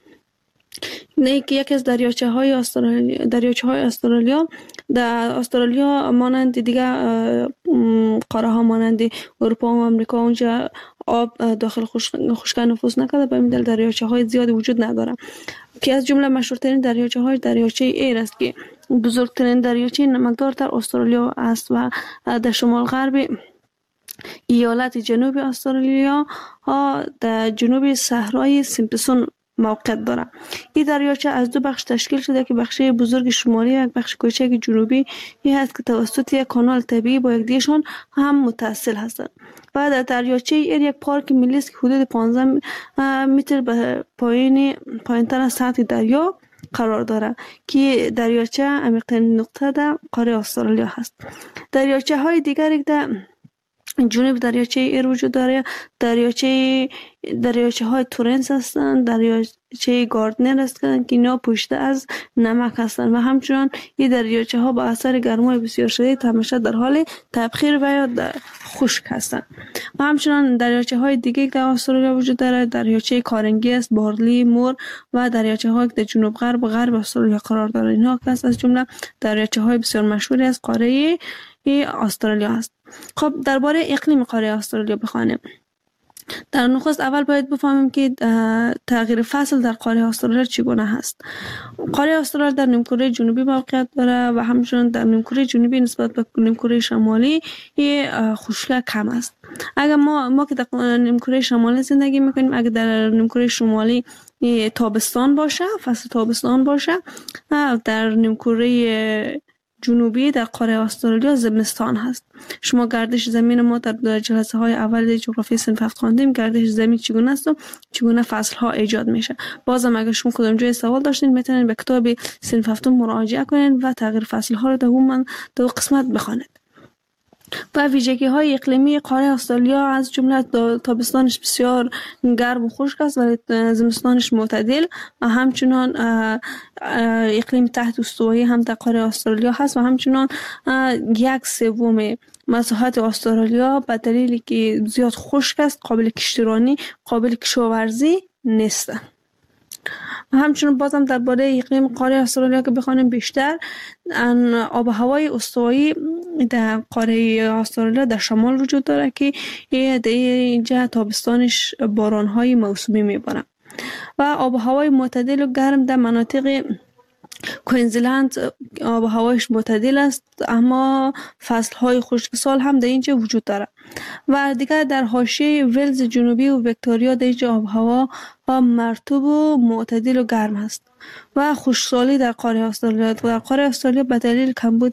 نه که یکی از دریاچه های استرالیا دریاچه های استرالیا در استرالیا مانند دیگه قاره ها مانند اروپا و آمریکا اونجا آب داخل خشکی نفوذ نکرده، به همین دلیل دریاچه های زیادی وجود نداره که از جمله مشهورترین دریاچه های دریاچه ایر است که بزرگترین دریاچه نمکدار در استرالیا است و در شمال غربی ایالت جنوب استرالیا ها در جنوب صحرای سیمپسون موقعیت داره. این دریاچه از دو بخش تشکیل شده که بخش بزرگ شمالی و بخش کوچک جنوبی این هست که توسط یک کانال طبیعی با یکدیگرشان هم متصل هستند. و در دریاچه ایر یک پارک ملی است که حدود پانزده متر به پایین پایینتر از سطح دریا قرار داره که دریاچه عمیق‌ترین نقطه در قاره استرالیا هست. دریاچه های دیگری در جنوب دریاچه ایر وجود داره. دریاچه دریاچه های تورنس هستند، دریاچه گاردنر هستند که اینا پوشیده از نمک هستند و همچنان این دریاچه ها با اثر گرمای بسیار شدید همیشه در حال تبخیر و یا خشک هستند. و همچنان دریاچه های دیگه در استرالیا وجود داره. دریاچه کارنگی است، بارلی، مور و دریاچه های در جنوب غرب و غرب استرالیا قرار داره. اینها که از جمله دریاچه های بسیار مشهوری از قاره استرالیا است. خب درباره اقلیم قاره استرالیا بخوانیم. در نخست اول باید بفهمیم که تغییر فصل در قاره استرالیا چگونه هست. قاره استرالیا در نیمکره جنوبی موقعیت داره و همچنین در نیمکره جنوبی نسبت به نیمکره شمالی خشکی کم است. اگر ما ما که در نیمکره شمالی زندگی میکنیم، اگر در نیمکره شمالی تابستان باشه، فصل تابستان باشه، در نیمکره جنوبی در قاره استرالیا زمستان هست. شما گردش زمین ما در جلسه های اول جغرافی صنف هفت خواندیم گردش زمین چگونه است و چگونه فصل ها ایجاد میشه. بازم اگر شما کدام جای سوال داشتین میتونید به کتاب صنف هفت مراجعه کنید و تغییر فصل ها رو در اون دو قسمت بخوانید. و ویژگی های اقلیمی قاره استرالیا از جمله تابستانش بسیار گرم و خشک است ولی زمستانش معتدل و همچنان اقلیم تحت استوایی هم در قاره استرالیا هست و همچنان یک سوم مساحت استرالیا به دلیلی که زیاد خشک است قابل کشتیرانی، قابل کشاورزی نیست. و همچنین بازم درباره اقلیم قاره استرالیا که بخوانیم بیشتر، آب و هوای استوایی در قاره استرالیا در شمال وجود داره که در اینجا تابستانش باران‌های موسمی میباره و آب و هوای معتدل و گرم در مناطق کوینزلند آب و هوایش معتدل است، اما فصل‌های خشک سال هم در اینجا وجود داره. و دیگر در حاشیه ولز جنوبی و ویکتوریا در اینجا آب و هوا مرطوب و معتدل و گرم است. و خشکسالی در قاره استرالیا در قاره استرالیا به دلیل کمبود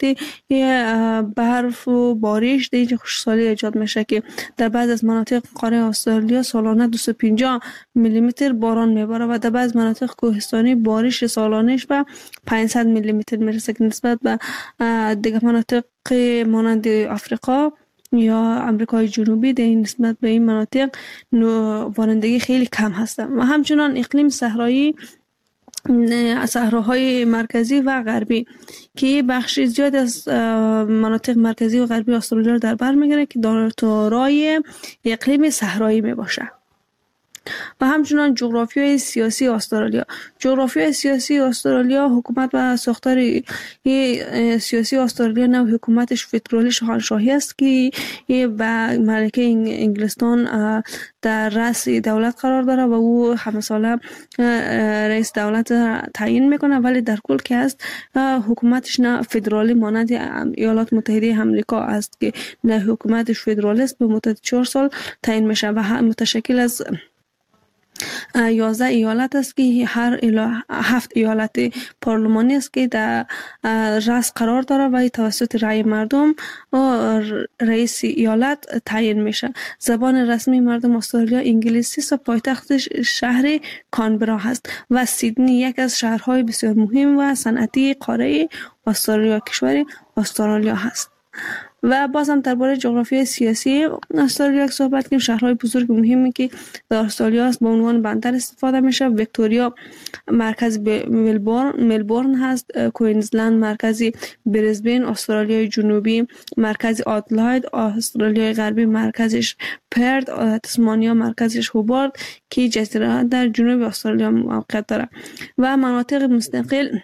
برف و بارش در اینجا خشکسالی ایجاد میشه که در بعض از مناطق قاره استرالیا سالانه دویست و پنجاه میلی متر باران میباره و در بعض مناطق کوهستانی بارش سالانش به پانصد میلی متر میرسه که نسبت به دیگر مناطق مانند آفریقا یا امریکای جنوبی در این نسبت به این مناطق بارندگی خیلی کم هست. و همچنان اقلیم صحرایی، صحراهای مرکزی و غربی که بخش زیاد از مناطق مرکزی و غربی استرالیا در بر میگیره که دارای اقلیم صحرایی می باشه. و همچنان جغرافیای سیاسی استرالیا. جغرافیای سیاسی استرالیا، حکومت و ساختار سیاسی استرالیا نوع حکومتش فدرالی شاهنشاهی است که به ملکه انگلستان در رأس دولت قرار داره و او همه ساله رئیس دولت تعیین میکنه، ولی در کل که است حکومتش نه فدرالی مانند ایالات متحده آمریکا است که نه حکومتش فدرالی است، به مدت چهار سال تعیین میشه و متشکل از یازده ایالت است که هر هفت ایالت پارلمانی است که در رأس قرار داره و توسط رأی مردم رئیس ایالت تعیین میشه. زبان رسمی مردم استرالیا انگلیسی است و پایتختش شهر کانبرا هست و سیدنی یک از شهرهای بسیار مهم و صنعتی قاره استرالیا کشور استرالیا هست. و بازم درباره جغرافیای سیاسی استرالیا صحبت کنیم. شهرهای بزرگ مهمی که در استرالیا است به عنوان بندر استفاده میشه. ویکتوریا مرکز ملبورن ملبورن هست، کوینزلند مرکز بریزبن، استرالیای جنوبی مرکز آدلاید، استرالیای غربی مرکزش پرت، تسمانیا مرکزش هوبارت که جزیره در جنوب استرالیا موقعیت داره. و مناطق مستقل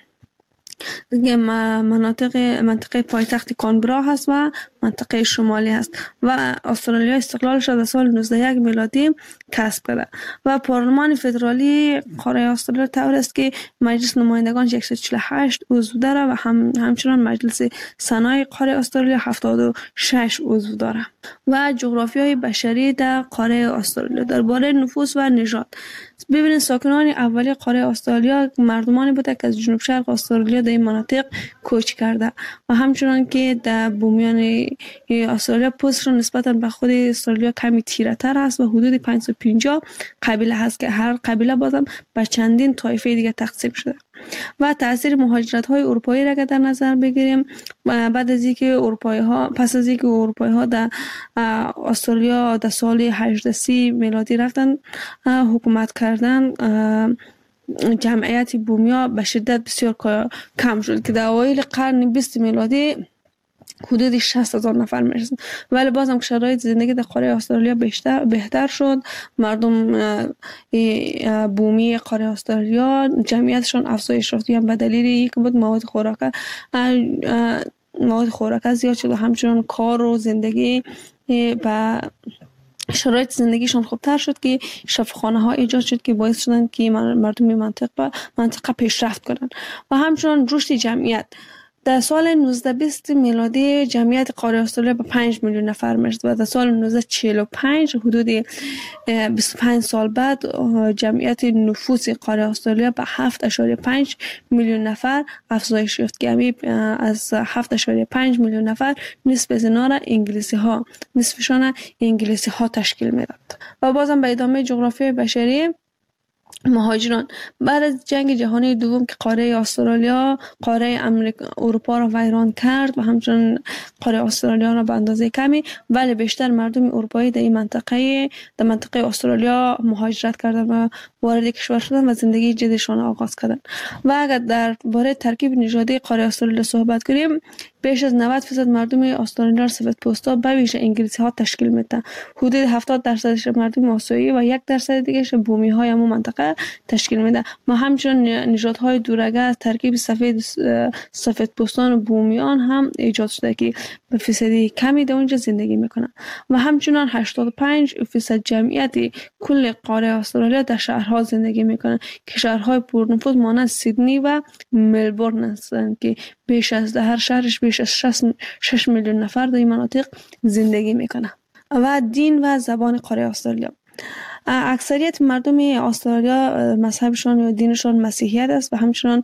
مناطق منطقه پایتخت کانبرا هست و منطقه شمالی هست و استرالیا استقلالش در سال نوزده صد و یک میلادی کسب کرده. و پارلمان فدرالی قاره استرالیا طور است که مجلس نمایندگان صد و چهل و هشت عضو داره و هم همچنان مجلس سنای قاره استرالیا هفتاد و شش عضو داره. و جغرافیای بشری در قاره استرالیا. درباره نفوس و نژاد ببینید، ساکنان اولی قاره استرالیا مردمانی بوده که از جنوب شرق استرالیا در این مناطق کوچ کرده و همچنان که در بومیان استرالیا پوست را نسبتا به خود استرالیا کمی تیره تر است و حدود پانصد و پنجاه قبیله هست که هر قبیله بازم به چندین طایفه دیگه تقسیم شده. و تاثیر مهاجرت های اروپایی را در نظر بگیریم، بعد از اینکه اروپایی ها پس از اینکه اروپایی ها در استرالیا در سال هجده سی میلادی رفتن حکومت کردن، جمعیت بومیا به شدت بسیار کم شد که در اوایل قرن بیست میلادی حدود شصت هزار نفر میرسند. ولی بازم شرایط زندگی در قاره استرالیا بیشتر بهتر شد. مردم بومی قاره استرالیا جمعیتشان افزایش یافت به دلیل اینکه بود مواد خوراک مواد خوراک زیاد شد و همچنان کار و زندگی و شرایط زندگیشان خوبتر شد که شفاخانه ها ایجاد شد که باعث شدن که مردم منطقه منطقه پیشرفت کنند و همچنان رشد جمعیت. در سال نوزده بیست میلادی جمعیت قاره استرالیا به پنج میلیون نفر میرسید و در سال نوزده چهل و پنج حدود بیست و پنج سال بعد جمعیت نفوس قاره استرالیا به هفت اشاریه پنج میلیون نفر افزایش یافت که از هفت اشاریه پنج میلیون نفر نصف از اینا را انگلیسی ها نصفشان انگلیسی ها تشکیل میداد. و بازم به ادامه جغرافیای بشری، مهاجران بعد از جنگ جهانی دوم که قاره استرالیا قاره امریکا اروپا را ویران کرد و همچنین قاره استرالیا را به اندازه کمی، ولی بیشتر مردم اروپایی در این منطقه در منطقه استرالیا مهاجرت کردند و وارد کشور شدند و زندگی جدیدشان آغاز کردند. و اگر در باره ترکیب نژادی قاره استرالیا صحبت کنیم، بیش از نود درصد مردم استرالیا سفیدپوستا به ویژه انگلیسی ها تشکیل میدن. حدود هفتاد درصدش مردم آسیایی و یک درصد دیگهش بومی های همون منطقه تشکیل میده. ما همچنین نژادهای دورگه از ترکیب سفید سفیدپوستان و بومیان هم ایجاد شده که به فیصدی کمی در اونجا زندگی میکنن و همچنین هشتاد و پنج درصد جمعیت کل قاره استرالیا در شهرها زندگی میکنن که شهرهای پرنفوذ مانند سیدنی و ملبورن هستند که بیش از هر شهرش بیش از شش میلیون نفر در این مناطق زندگی میکنه. و دین و زبان قاره استرالیا، اکثریت مردم استرالیا مذهبشان و دینشان مسیحیت است و همچنان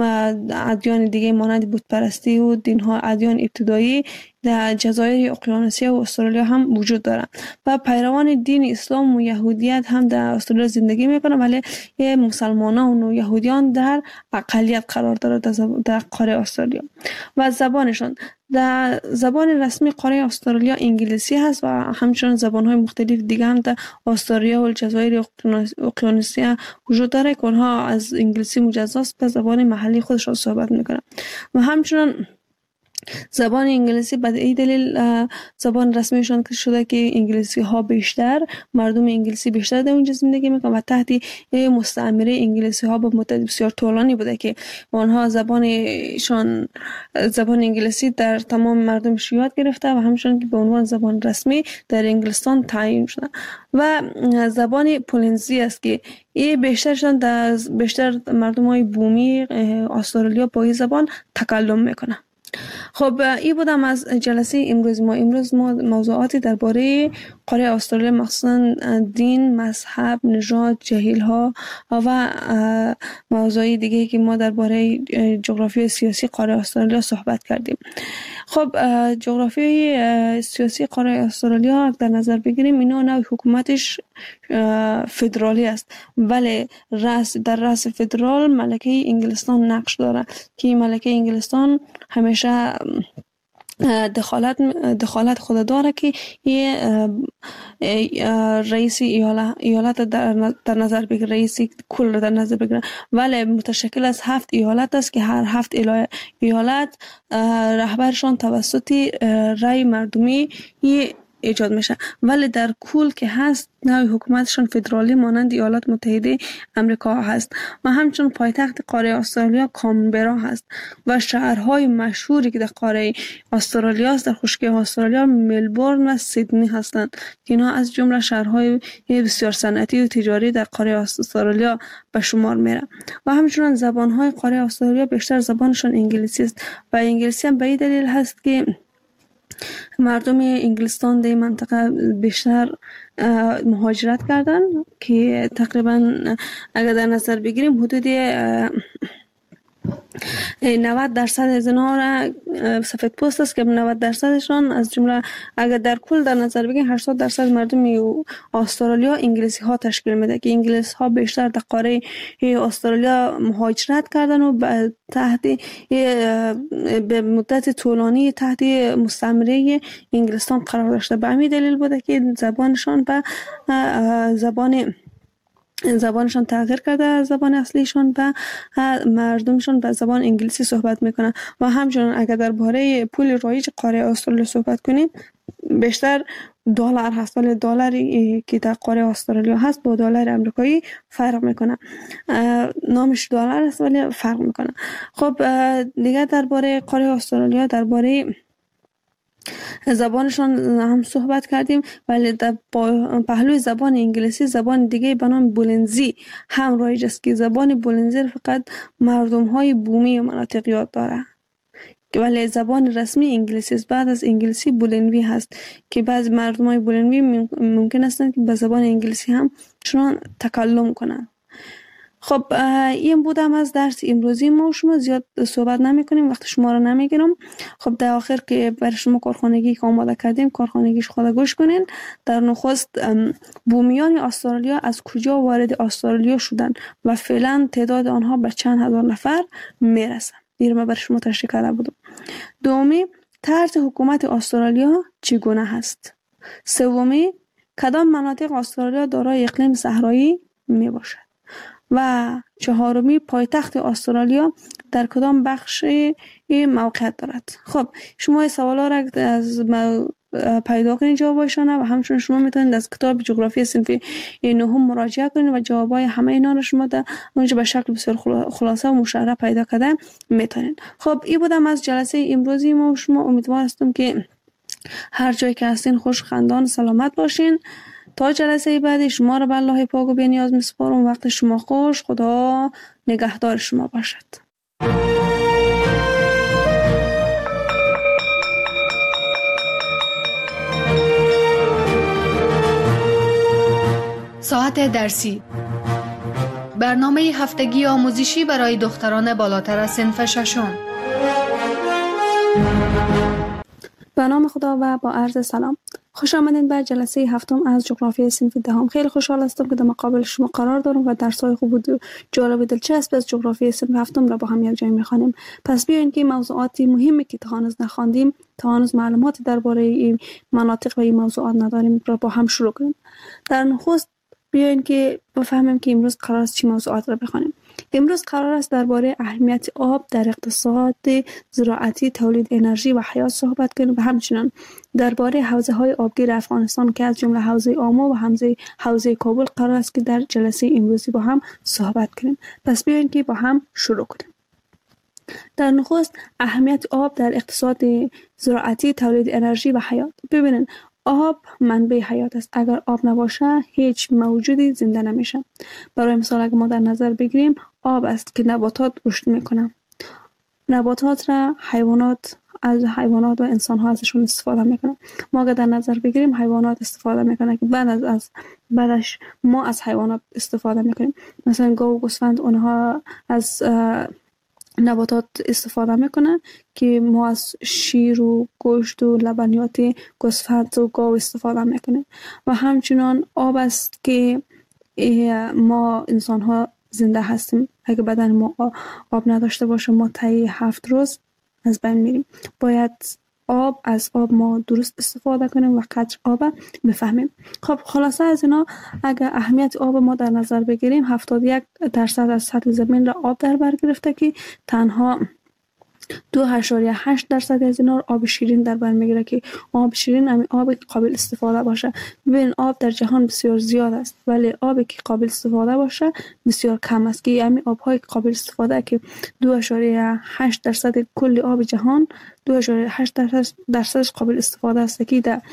ادیان دیگه مانند بت پرستی و دین ها ادیان ابتدایی در جزایر اقیانوسیه و استرالیا هم وجود دارند و پیروان دین اسلام و یهودیت هم در استرالیا زندگی میکنند، ولی مسلمانان و یهودیان در اقلیت قرار دارند در قاره استرالیا. و زبانشان، در زبان رسمی قاره استرالیا انگلیسی هست و همچنین زبان‌های مختلف دیگه هم در استرالیا و جزایر اقیانوسیه وجود داره که آنها از انگلیسی مجزاست به زبان محلی خودشان صحبت میکنند. و همچنین زبان انگلیسی به این دلیل زبان رسمیشان شده که انگلیسی ها بیشتر مردم انگلیسی بیشتر در اونجا زندگی میکنن و تحت مستعمره انگلیسی ها به مدت بسیار طولانی بوده که آنها زبانشان زبان انگلیسی در تمام مردمش یاد گرفته و همچنین که به عنوان زبان رسمی در انگلستان تعیین شده. و زبان پولنزی است که این بیشترشان در بیشتر مردم های بومی استرالیا با این زبان تکلم میکنه. خب این بودم از جلسه امروز ما. امروز ما موضوعاتی درباره قاره استرالیا مخصوصا دین، مذهب، نژاد، جهیل ها و موضوعی دیگه که ما درباره جغرافی سیاسی قاره استرالیا صحبت کردیم. خب جغرافی سیاسی قاره استرالیا در نظر بگیریم، اینا نوع حکومتش فدرالی است، ولی رأس در رأس فدرال ملکه انگلستان نقش داره که ملکه انگلستان همیشه دخالت دخالت خود داره که یه رئیس ایالت در, در نظر بگیره، رئیس کل در نظر بگیره، ولی متشکل از هفت ایالت است که هر هفت ایالت رهبرشان توسط رای مردمی ایجاد میشه، ولی در کل که هست نوع حکومتشان فدرالی مانند ایالات متحده امریکا هست و همچنین پایتخت قاره استرالیا کانبرا هست و شهرهای مشهوری که در قاره استرالیا است در خشکی استرالیا ملبورن و سیدنی هستند که اینا از جمله شهرهای بسیار صنعتی و تجاری در قاره استرالیا به شمار میره. و همچنین زبانهای قاره استرالیا بیشتر زبانشان انگلیسی است و انگلیسی هم به این دلیل هست که مردم انگلستان در منطقه بیشتر مهاجرت کردن که تقریبا اگر در نظر بگیریم حدود نود درصد از اینها را سفید پوست است که نود درصدشان از جمله اگر در کل در نظر بگیریم هشتاد درصد مردم استرالیا انگلیسی ها تشکیل میده که انگلیس ها بیشتر در قاره استرالیا مهاجرت کردن و به تحت به مدت طولانی تحت مستعمره انگلستان قرار داشته. به همین دلیل بوده که زبانشان به زبان زبانشان تغییر کرده، زبان اصلیشان و مردمشان به زبان انگلیسی صحبت میکنن. و همچنین اگر درباره پول رایج قاره استرالیا صحبت کنیم بیشتر دلار هست، ولی دلاری که در قاره استرالیا هست با دلار امریکایی فرق میکنه، نامش دلار است ولی فرق میکنه. خب دیگه درباره قاره استرالیا، درباره زبانشان هم صحبت کردیم، ولی در پهلوی زبان انگلیسی زبان دیگه به نام بولنزی هم رایج است که زبان بولنزی فقط مردم های بومی مناطق یاد داره، ولی زبان رسمی انگلیسی است. بعد از انگلیسی بولنوی هست که بعض مردم های بولنوی ممکن است که به زبان انگلیسی هم چنان تکلم کنند. خب این بودم از درس امروزی ما. شما زیاد صحبت نمی کنیم، وقت شما رو نمیگیرم. خب در آخر که برای شما کارخانگی که آماده کردیم کارخانگیش خود گوش کنین. در نخست بومیان استرالیا از کجا وارد استرالیا شدن و فعلا تعداد آنها به چند هزار نفر میرسن. دیر ما برای شما تشریح کرده بودم. دومی، طرز حکومت استرالیا چگونه هست؟ سومی، کدام مناطق استرالیا دارای اقلیم صحرایی می باشد؟ و چهارمی، پایتخت استرالیا در کدام بخش موقعیت دارد؟ خب شما سوالا را از پیدا کنید جوابایشان و همچنین شما میتونید از کتاب جغرافی صنف نهم مراجعه کنید و جوابای همه اینا رو شما در اونجا به شکل بسیار خلاصه و مشرح پیدا کرده میتونید. خب این بودم از جلسه امروزی ما. شما امیدوار هستم که هر جای که هستین خوش خندان سلامت باشین. تا جلسه بعدی شما رو به الله پاک و بی‌نیاز میسپارم. وقت شما خوش. خدا نگهدار شما باشد. ساعت درسی، برنامه هفتگی آموزشی برای دختران بالاتر از صنف ششم. به نام خدا و با عرض سلام. خوش آمدین به جلسه هفتم از جغرافی صنف دهم. خیلی خوشحال هستم که در مقابل شما قرار دارم و درس‌های خوب و جالب و دلچسب از جغرافی صنف هفتم را با هم یک جای می‌خوانیم. پس بیاین که موضوعاتی مهمی که تا هنوز نخواندیم، تا هنوز معلوماتی درباره این مناطق و این موضوعات نداریم را با هم شروع کنیم. در نخست بیاین که بفهمیم که امروز قرار است چی موضوعات را بخوانیم. امروز قرار است درباره اهمیت آب در اقتصاد زراعتی، تولید انرژی و حیات صحبت کنیم و همچنین درباره حوزه‌های آبگیر افغانستان که از جمله حوزه آمو و حوزه حوزه کابل قرار است که در جلسه امروزی با هم صحبت کنیم. پس بیاین که با هم شروع کنیم. در نخست اهمیت آب در اقتصاد زراعتی، تولید انرژی و حیات. ببینید آب منبع حیات است. اگر آب نباشه هیچ موجودی زنده نمیشه. برای مثال اگر ما در نظر بگیریم آب است که نباتات رشد میکنه. نباتات را حیوانات از حیوانات و انسان ها ازشون استفاده میکنن. ما اگر در نظر بگیریم حیوانات استفاده میکنن که بعد از, از بعدش ما از حیوانات استفاده میکنیم. مثلا گاو و گوسفند اونها از نباتات استفاده میکنن که ما از شیر و گوشت و لبنیات گوسفند و گاو استفاده میکنیم. و همچنان آب است که ما انسان ها زنده هستیم. اگه بدن ما آب نداشته باشه ما طی هفت روز از بین میریم. باید آب از آب ما درست استفاده کنیم و قدر آب بفهمیم. خب خلاصه از اینا اگر اهمیت آب ما در نظر بگیریم هفتاد و یک درصد از سطح زمین را آب در بر گرفته که تنها دو اشاریه هشت درصد از اینا آب شیرین در بر میگیره که آب شیرین همین آب قابل استفاده باشه. ببین آب در جهان بسیار زیاد است ولی آبی که قابل استفاده باشه بسیار کم است که همین آب‌های قابل استفاده که دو اشاریه هشت درصد کل آب جهان دو اشاریه هشت درصدش قابل استفاده است که در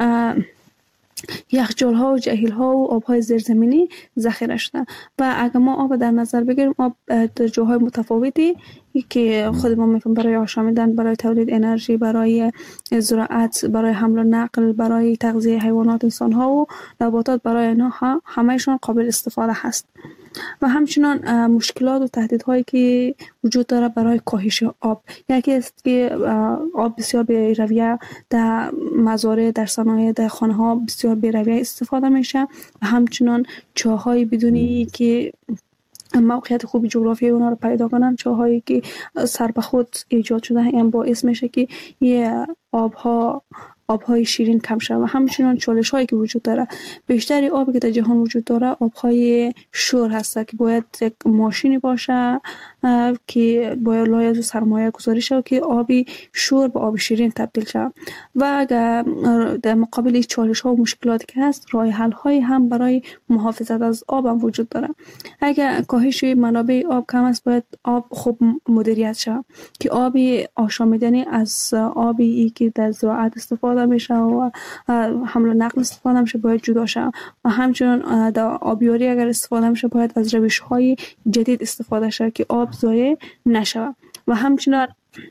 یخچال ها و جهیل ها و آب های زیرزمینی ذخیره شده. و اگر ما آب در نظر بگیریم آب در جاهای متفاوتی که خود ما میفهم برای آشامیدن، برای تولید انرژی، برای زراعت، برای حمل و نقل، برای تغذیه حیوانات، انسان ها و نباتات، برای اینها همهشون قابل استفاده هست. و همچنان مشکلات و تهدیدهایی که وجود داره برای کاهش آب یکی است که آب بسیار به رویه در مزارع، در صنایع، در خانه ها بسیار به رویه استفاده میشه و همچنان چاهای بدونی که موقعیت خوبی جغرافیایی اونا رو پیدا کنن، چاهایی که سر به خود ایجاد شده هم باعث میشه که یه آبها آبهای شیرین کم شود. و همچنین چالش هایی که وجود داره، بیشتری آبی که در جهان وجود داره آبهای شور هست که باید یک ماشینی باشه که باید لایه سرمایه گذاری شود که آبی شور به آب شیرین تبدیل شود. و اگر در مقابل چالش ها و مشکلاتی که هست، راه حل های هم برای محافظت از آب هم وجود داره. اگر کاهش منابع آب کم است، باید آب خوب مدیریت شود که آبی آشامیدنی از آبی که در زراعت استفاده میشه و حمل و نقل استفاده میشه باید جدا شود. و همچنین در آبیاری اگر استفاده میشه باید از روش های جدید استفاده شود که آب ضایع نشود. و همچنین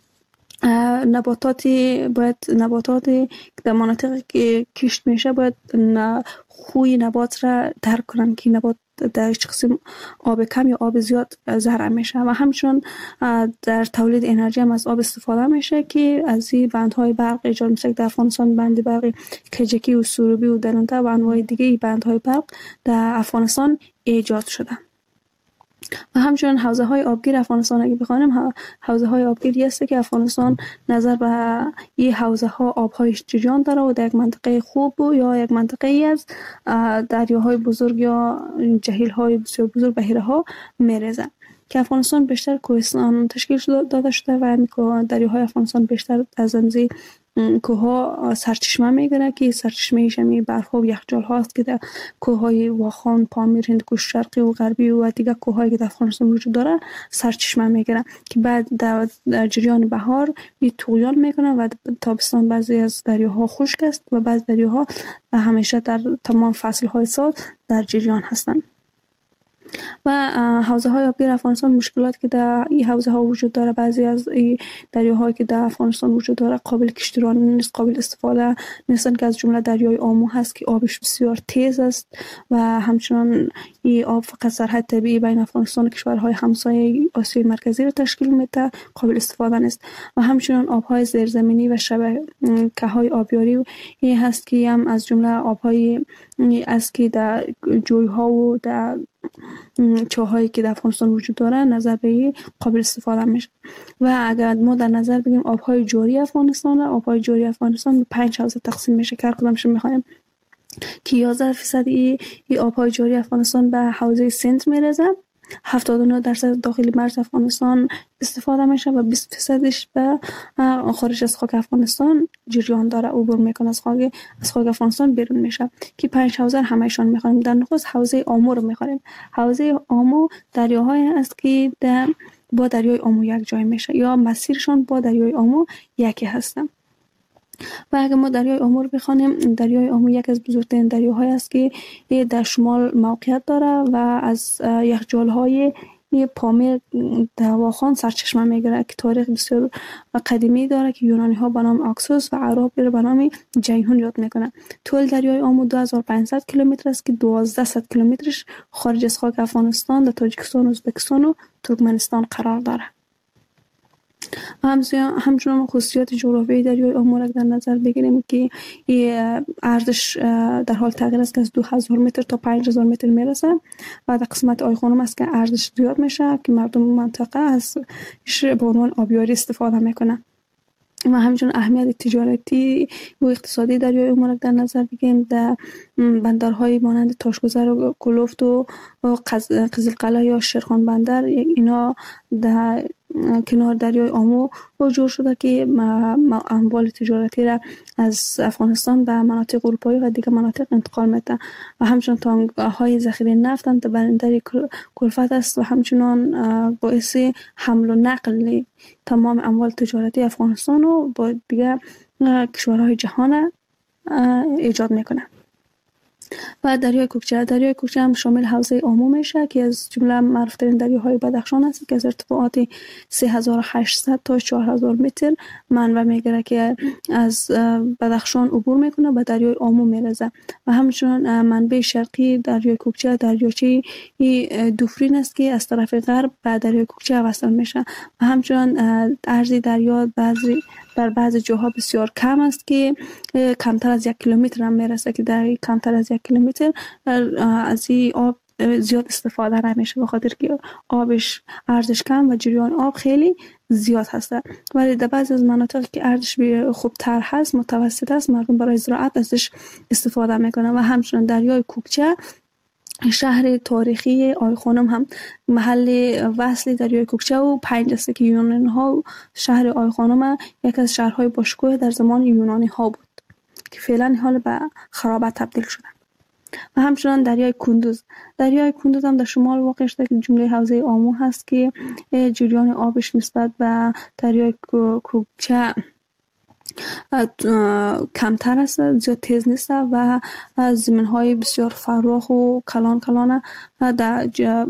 نباتاتی باید نباتاتی در مناطقی که کشت میشه باید خوی نبات را درک کنن که نبات در چه قسم آب کم یا آب زیاد ضرر میشه. و همچنین در تولید انرژی هم از آب استفاده میشه که از این بندهای برق ایجاد میشه. در افغانستان بند برق کجکی و سروبی و درونتا و انواع دیگه بندهای برق در افغانستان ایجاد شده. و همچنین حوزه های آبگیر افغانستان اگه بخوانیم، حوزه های آبگیری است که افغانستان نظر به این حوزه ها آبهایش جریان داره و در یک منطقه خوب و یا یک منطقه ای از دریاهای بزرگ یا جهیل های بسیار بزرگ بحیره ها میریزه که افغانستان بیشتر کوهستان تشکیل داده شده و دریاهای افغانستان بیشتر از امزی کوها سرچشمه میگیره که سرچشمه شمی برف ها و یخچال هاست که در کوه های واخان، پامیر، هندوکش شرقی و غربی و دیگر کوه هایی که در افغانستان وجود داره سرچشمه میگیره که بعد در, در جریان بهار می طغیان میکنه و تابستان بعضی از دریاها خشک است و بعضی دریاها همیشه در تمام فصل های سال در جریان هستند. و حوزه های آبگیر افغانستان مشکلات که در این حوزه ها وجود داره، بعضی از دریاهایی که در افغانستان وجود داره قابل کشتیرانی نیست، قابل استفاده نیستن که از جمله دریای آمو هست که آبش بسیار تیز است و همچنان این آب فقط سرحد طبیعی بین افغانستان و کشورهای همسایه آسیای مرکزی را تشکیل میده، قابل استفاده نیست. و همچنان آبهای زیرزمینی و شبکه های آبیاری این هست که هم از جمله آبهای از که در جویها و در چاهایی که در افغانستان وجود داره نظر به قابل استفاده میشه. و اگر ما در نظر بگیریم آبهای جاری افغانستان، آبهای جاری افغانستان به پنج حوزه تقسیم میشه که هر کدامش میخوایم که یازده درصد ای آبهای جاری افغانستان به حوزه سند میرسه، هفتاد و نه درصد داخلی مرز افغانستان استفاده میشه و بیست درصدش به خارج از خاک افغانستان جریان داره، عبور میکنه، از خاک از خاک افغانستان بیرون میشه که پنج حوزه همشون میخوایم. در نخست حوزه آمو رو میخوایم. حوزه آمو دریاهایی است که در با دریای آمو یک جای میشه یا مسیرشان با دریای آمو یکی هستن. و اگر ما دریای آمو رو بخوانیم، دریای آمو یک از بزرگترین دریاهایی است که در شمال موقعیت داره و از یخچال‌های پامیر در واخان سرچشمه میگیره که تاریخ بسیار قدیمی داره که یونانی ها به نام آکسوس و عرب به نام جیهون یاد میکنه. طول دریای آمو دو هزار و پانصد کیلومتر است که دوازده کیلومترش خارج از خاک افغانستان در تاجیکستان، ازبکستان و ترکمنستان قرار داره. همچنان خصوصیات جغرافیایی دریای آمو را در نظر بگیریم که ارزش در حال تغییر است که از دو هزار متر تا پنج هزار متر میرسه و در قسمت آی خانم است که ارزش زیاد میشه که مردم منطقه از به عنوان آبیاری استفاده میکنه. و همچنین اهمیت تجارتی و اقتصادی دریای آمو را در نظر بگیریم، در بندرهای مانند تاشگذر و کلفت و قزلقلعه یا شیرخان بندر اینا در کنار دریای آمو جور شده که اموال تجارتی را از افغانستان به مناطق اروپایی و دیگر مناطق انتقال میده. و همچنین تانک‌های ذخیره نفت هم در بندر کلفت است و همچنین باعث حمل و نقل تمام اموال تجارتی افغانستان و با دیگر کشورهای جهان ایجاد میکنه. و دریای کوکچه، دریای کوکچه هم شامل حوزه آمو میشه که از جمله معروف‌ترین دریاهای بدخشان است که از ارتفاعات سه هزار و هشتصد تا چهار هزار متر منبع میگیره که از بدخشان عبور میکنه به دریای آمو میرسه. و همچنین منبع شرقی دریای کوکچه دریاچه دوفرین است که از طرف غرب به دریای کوکچه وصل میشه. و همچنین عرض دریا بعضی در بعضی جاها بسیار کم است که کمتر از یک کیلومتر هم میرسه که در کمتر از یک کیلومتر از این آب زیاد استفاده نمیشه به خاطر که آبش ارزش کم و جریان آب خیلی زیاد هست. ولی در بعضی از مناطق که ارزش خوبتر هست، متوسط است، مردم برای زراعت ازش استفاده میکنن. و همچنین دریای کوکچه، شهر تاریخی آی خانم، هم محل وصل دریای کوکچه و پنج است که یونانی ها شهر آی خانم یک از شهرهای باشکوه در زمان یونانی ها بود که فعلا حال به خرابت تبدیل شده. و همچنان دریای کندوز. دریای کندوز هم در شمال واقع شده که جمله حوزه آمو هست که جریان آبش نسبت به دریای کوکچه کمتر است، زیاد تیز نیست و زمین های بسیار فراخ و کلان کلان در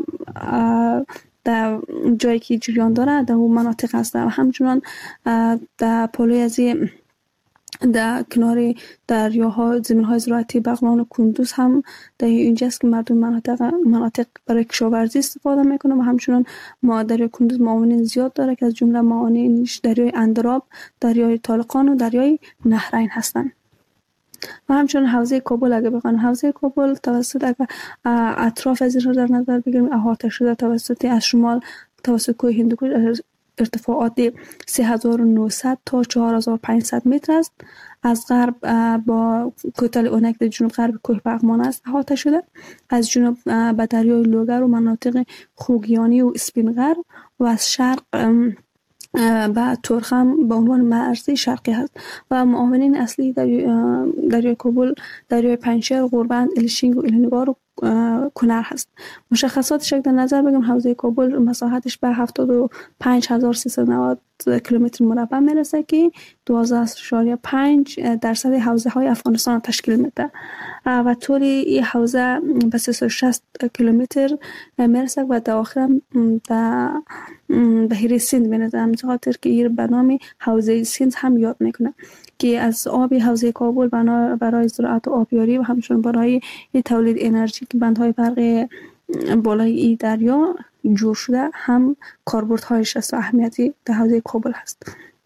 در جایی که جریان داره در اون مناطق هست. و همچنان در پلوی از در کنار دریاها زمین های زراعتی بغلان و کندوز هم در اینجاست که مردم مناطق مناطق برای کشاورزی استفاده میکنه. و همچنان ما دریای کندوز معاونین زیاد داره که از جمله معاونینش دریای اندراب، دریای طالقان و دریای نهرین هستند. و همچنان حوزه کابل اگه بخوایم، حوزه کابل توسط اگه اطراف از این رو در نظر بگیریم احاطه شده توسط از شمال توسط کوه هندوکش ارتفاعات سه هزار و نهصد تا چهار هزار و پانصد متر است. از غرب با کوتل اونک در جنوب غرب کوه پغمان است احاطه شده. از جنوب به دریای لوگر و مناطق خوگیانی و اسپینغر و از شرق و ترخم به عنوان مرزی شرقی هست. و معاونین اصلی دریای دریای کابل دریای پنجشیر، غربند، الشینگ و الینگار و کنر هست. مشخصاتش در نظر بگیم حوزه کابل مساحتش به هفتاد و پنج هزار و سیصد و نود کیلومتر مربع میرسه که دوازده اشاریه پنج درصد حوزه های افغانستان تشکیل میده و طول این حوزه به سیصد و شصت کیلومتر میرسه و در آخر در بحیره سند میرسه. همین خاطر که این به نام حوزه سند هم یاد میکنه که از آب حوزه کابل برای زراعت و آبیاری و همچنین برای تولید انرژی که بندهای برق بالای این دریا جور شده هم کاربردهایش است و اهمیتی در حوزه کابل هست.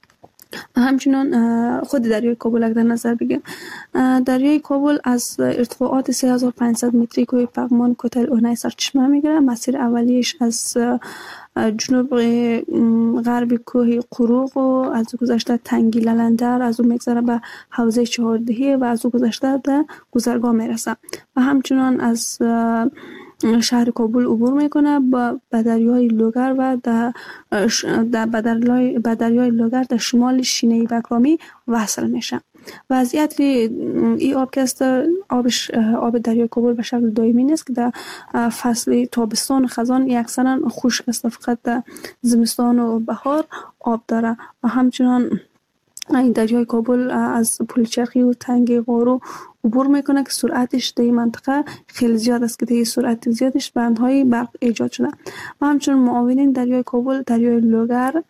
همچنان خود دریای کابل اگر در نظر بگیم، دریای کابل از ارتفاعات سه هزار و پانصد متری کوه پغمان کوتل اونای سرچشمه میگیره. مسیر اولیش از جنوب غرب کوه قروق و از گذشته تنگی للندر، از اون میگذره به حوزه چهاردهی و از اون گذشته به گذرگاه میرسه و همچنان از شهر کابل عبور میکنه با دریای لوگر و در در دریای لوگر در شمال شینه بکرامی وصل میشه. وضعیت این آب که است آبش آب دریای کابل به شکل دائمی نیست که در فصل تابستان و خزان اکثرا خشک است، فقط در زمستان و بهار آب داره. و همچنان این دریای کابل از پل چرخی و تنگی غارو عبور میکنه که سرعتش در این منطقه خیلی زیاد است که در این سرعت زیادش بندهای برق ایجاد شده. و همچنین معاونین دریای کابل دریای لوگر،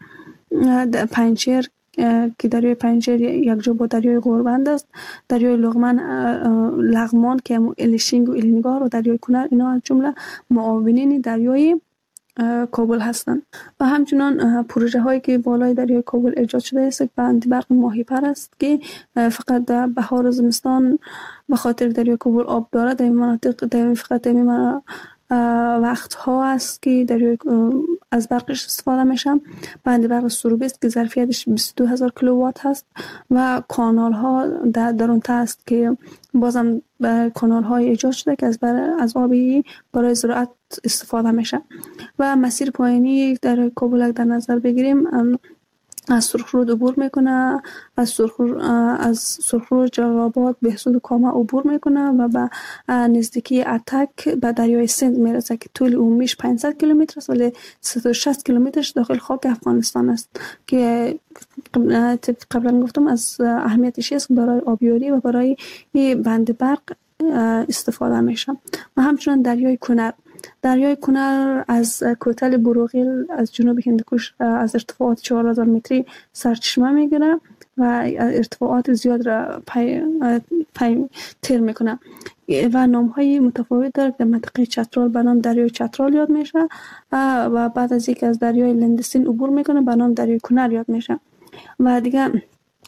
پنجشیر که دریای پنجشیر یک جا با دریای غربند است، دریای لغمان لغمان که الشینگ و الینگار و دریای کنر، اینا از جمله معاونین دریای کابل هستند. و همچنان پروژه هایی که بالای دریای کابل ایجاد شده است بند برق ماهی پر است که فقط در بهار و زمستان به خاطر دریای کابل آب داره در این مناطق در فقط در این وقت ها است که دریای از برقش استفاده میشه. بند برق سروبی است که ظرفیتش بیست و دو هزار کیلووات هست و کانال ها در درونتا است که بازم کانال های ایجاد شده که از از آبی برای زراعت استفاده میشه. و مسیر پایینی در کابل در نظر بگیریم از سرخرود عبور میکنه، از سرخرود از سرخرود جلال‌آباد بهسود و کامه عبور میکنه و به نزدیکی اتک به دریای سند میرسه که طول عمومیش پانصد کیلومتر است ولی صد و شصت کیلومترش داخل خاک افغانستان است که قبلا گفتم از اهمیتش است برای آبیاری و برای بند برق استفاده میشه. و همچنین دریای کنر دریای کنر از کوتل بروغیل از جنوب هندوکش از ارتفاعات چهار هزار متری سرچشمه میگیره و ارتفاعات زیاد را پی, پی تیر میکنه و نام های متفاوت داره که منطقه چترال به نام دریای چترال یاد میشه و بعد از اینکه از دریای لندسین عبور میکنه به نام دریای کنر یاد میشه. و دیگه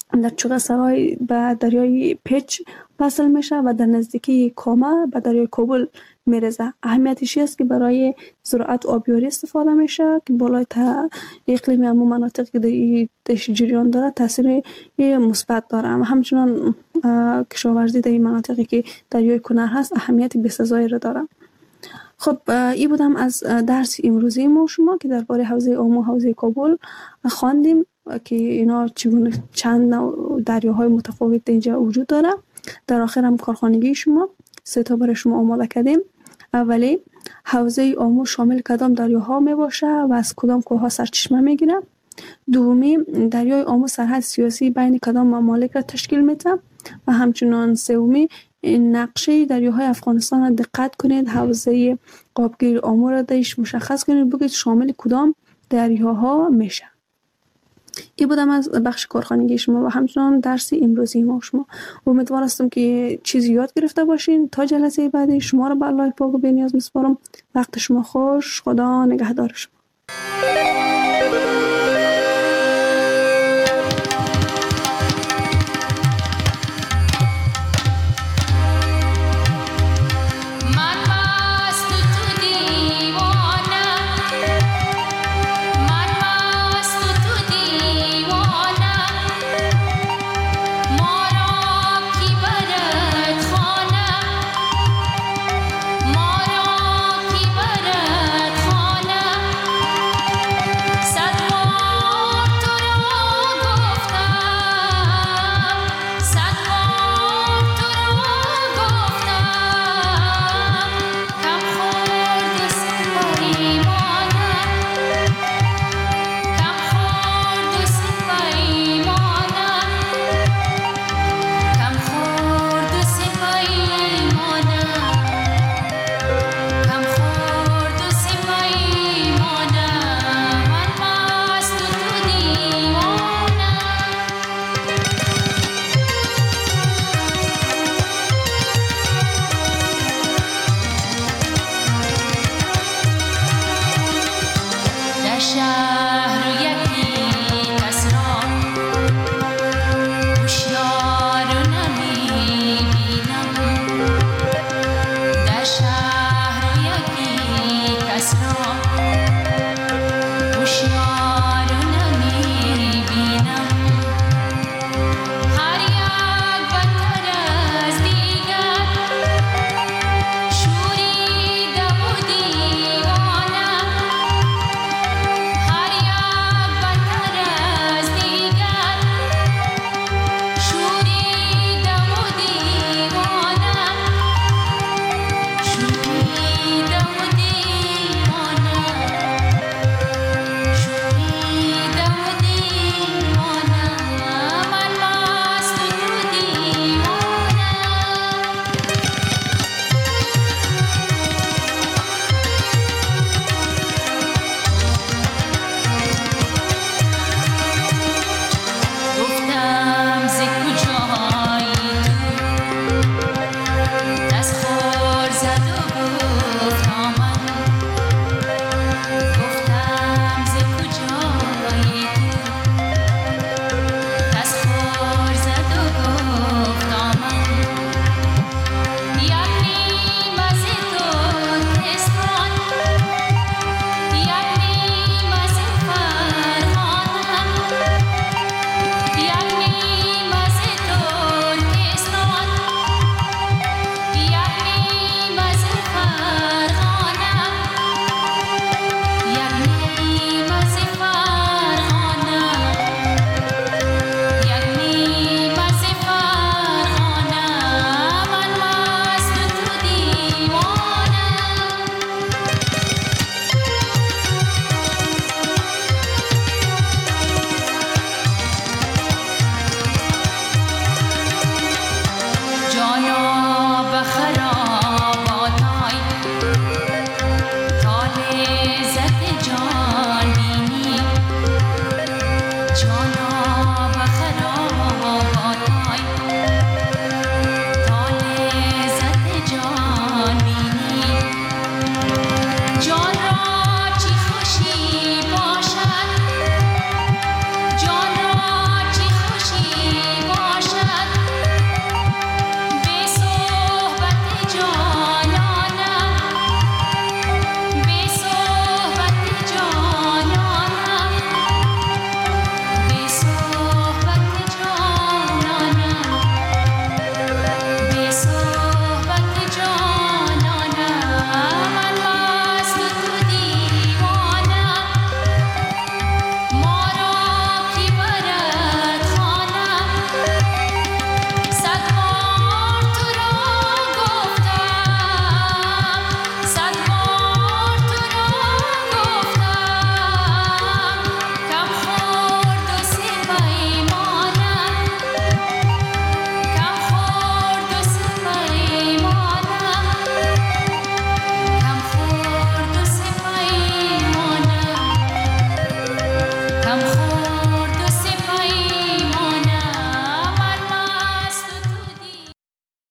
در چوغه سرای به دریای پیچ وصل میشه و در نزدیکی کاما به دریای کابل میرزه. اهمیتش است که برای زراعت آبیاری استفاده میشه که بالای اقلیم همون مناطق که در جریان داره تاثیر مثبت داره و همچنان کشاورزی در این مناطقی که دریای کنر هست اهمیت بسزایی را داره. خب این بودم از درس امروزی ما شما که درباره حوزه آمو حوزه کابل خواندیم که اینا چگونه چند نوع دریاهای متفاوت اینجا وجود داره. در آخر هم کارخانگی شما سه تا برای شما آماده کردیم. اولی حوزه آمو شامل کدام دریاها می باشه و از کدام کوهها سرچشمه میگیره. دومی دریای آمو سرحد سیاسی بین کدام ممالک را تشکیل میده و همچنان سومی نقشه دریاهای افغانستان را دقت کنید، حوزه آبگیر آمو را درش مشخص کنید، بگید شامل کدام دریاها میشه. این بودم از بخش کارخانگی شما و همچنان درس امروزی ما شما. امیدوار هستم که چیزی یاد گرفته باشین. تا جلسه بعدی شما را به الله پاک و بی‌نیاز میسپارم. وقت شما خوش. خدا نگهدار شما.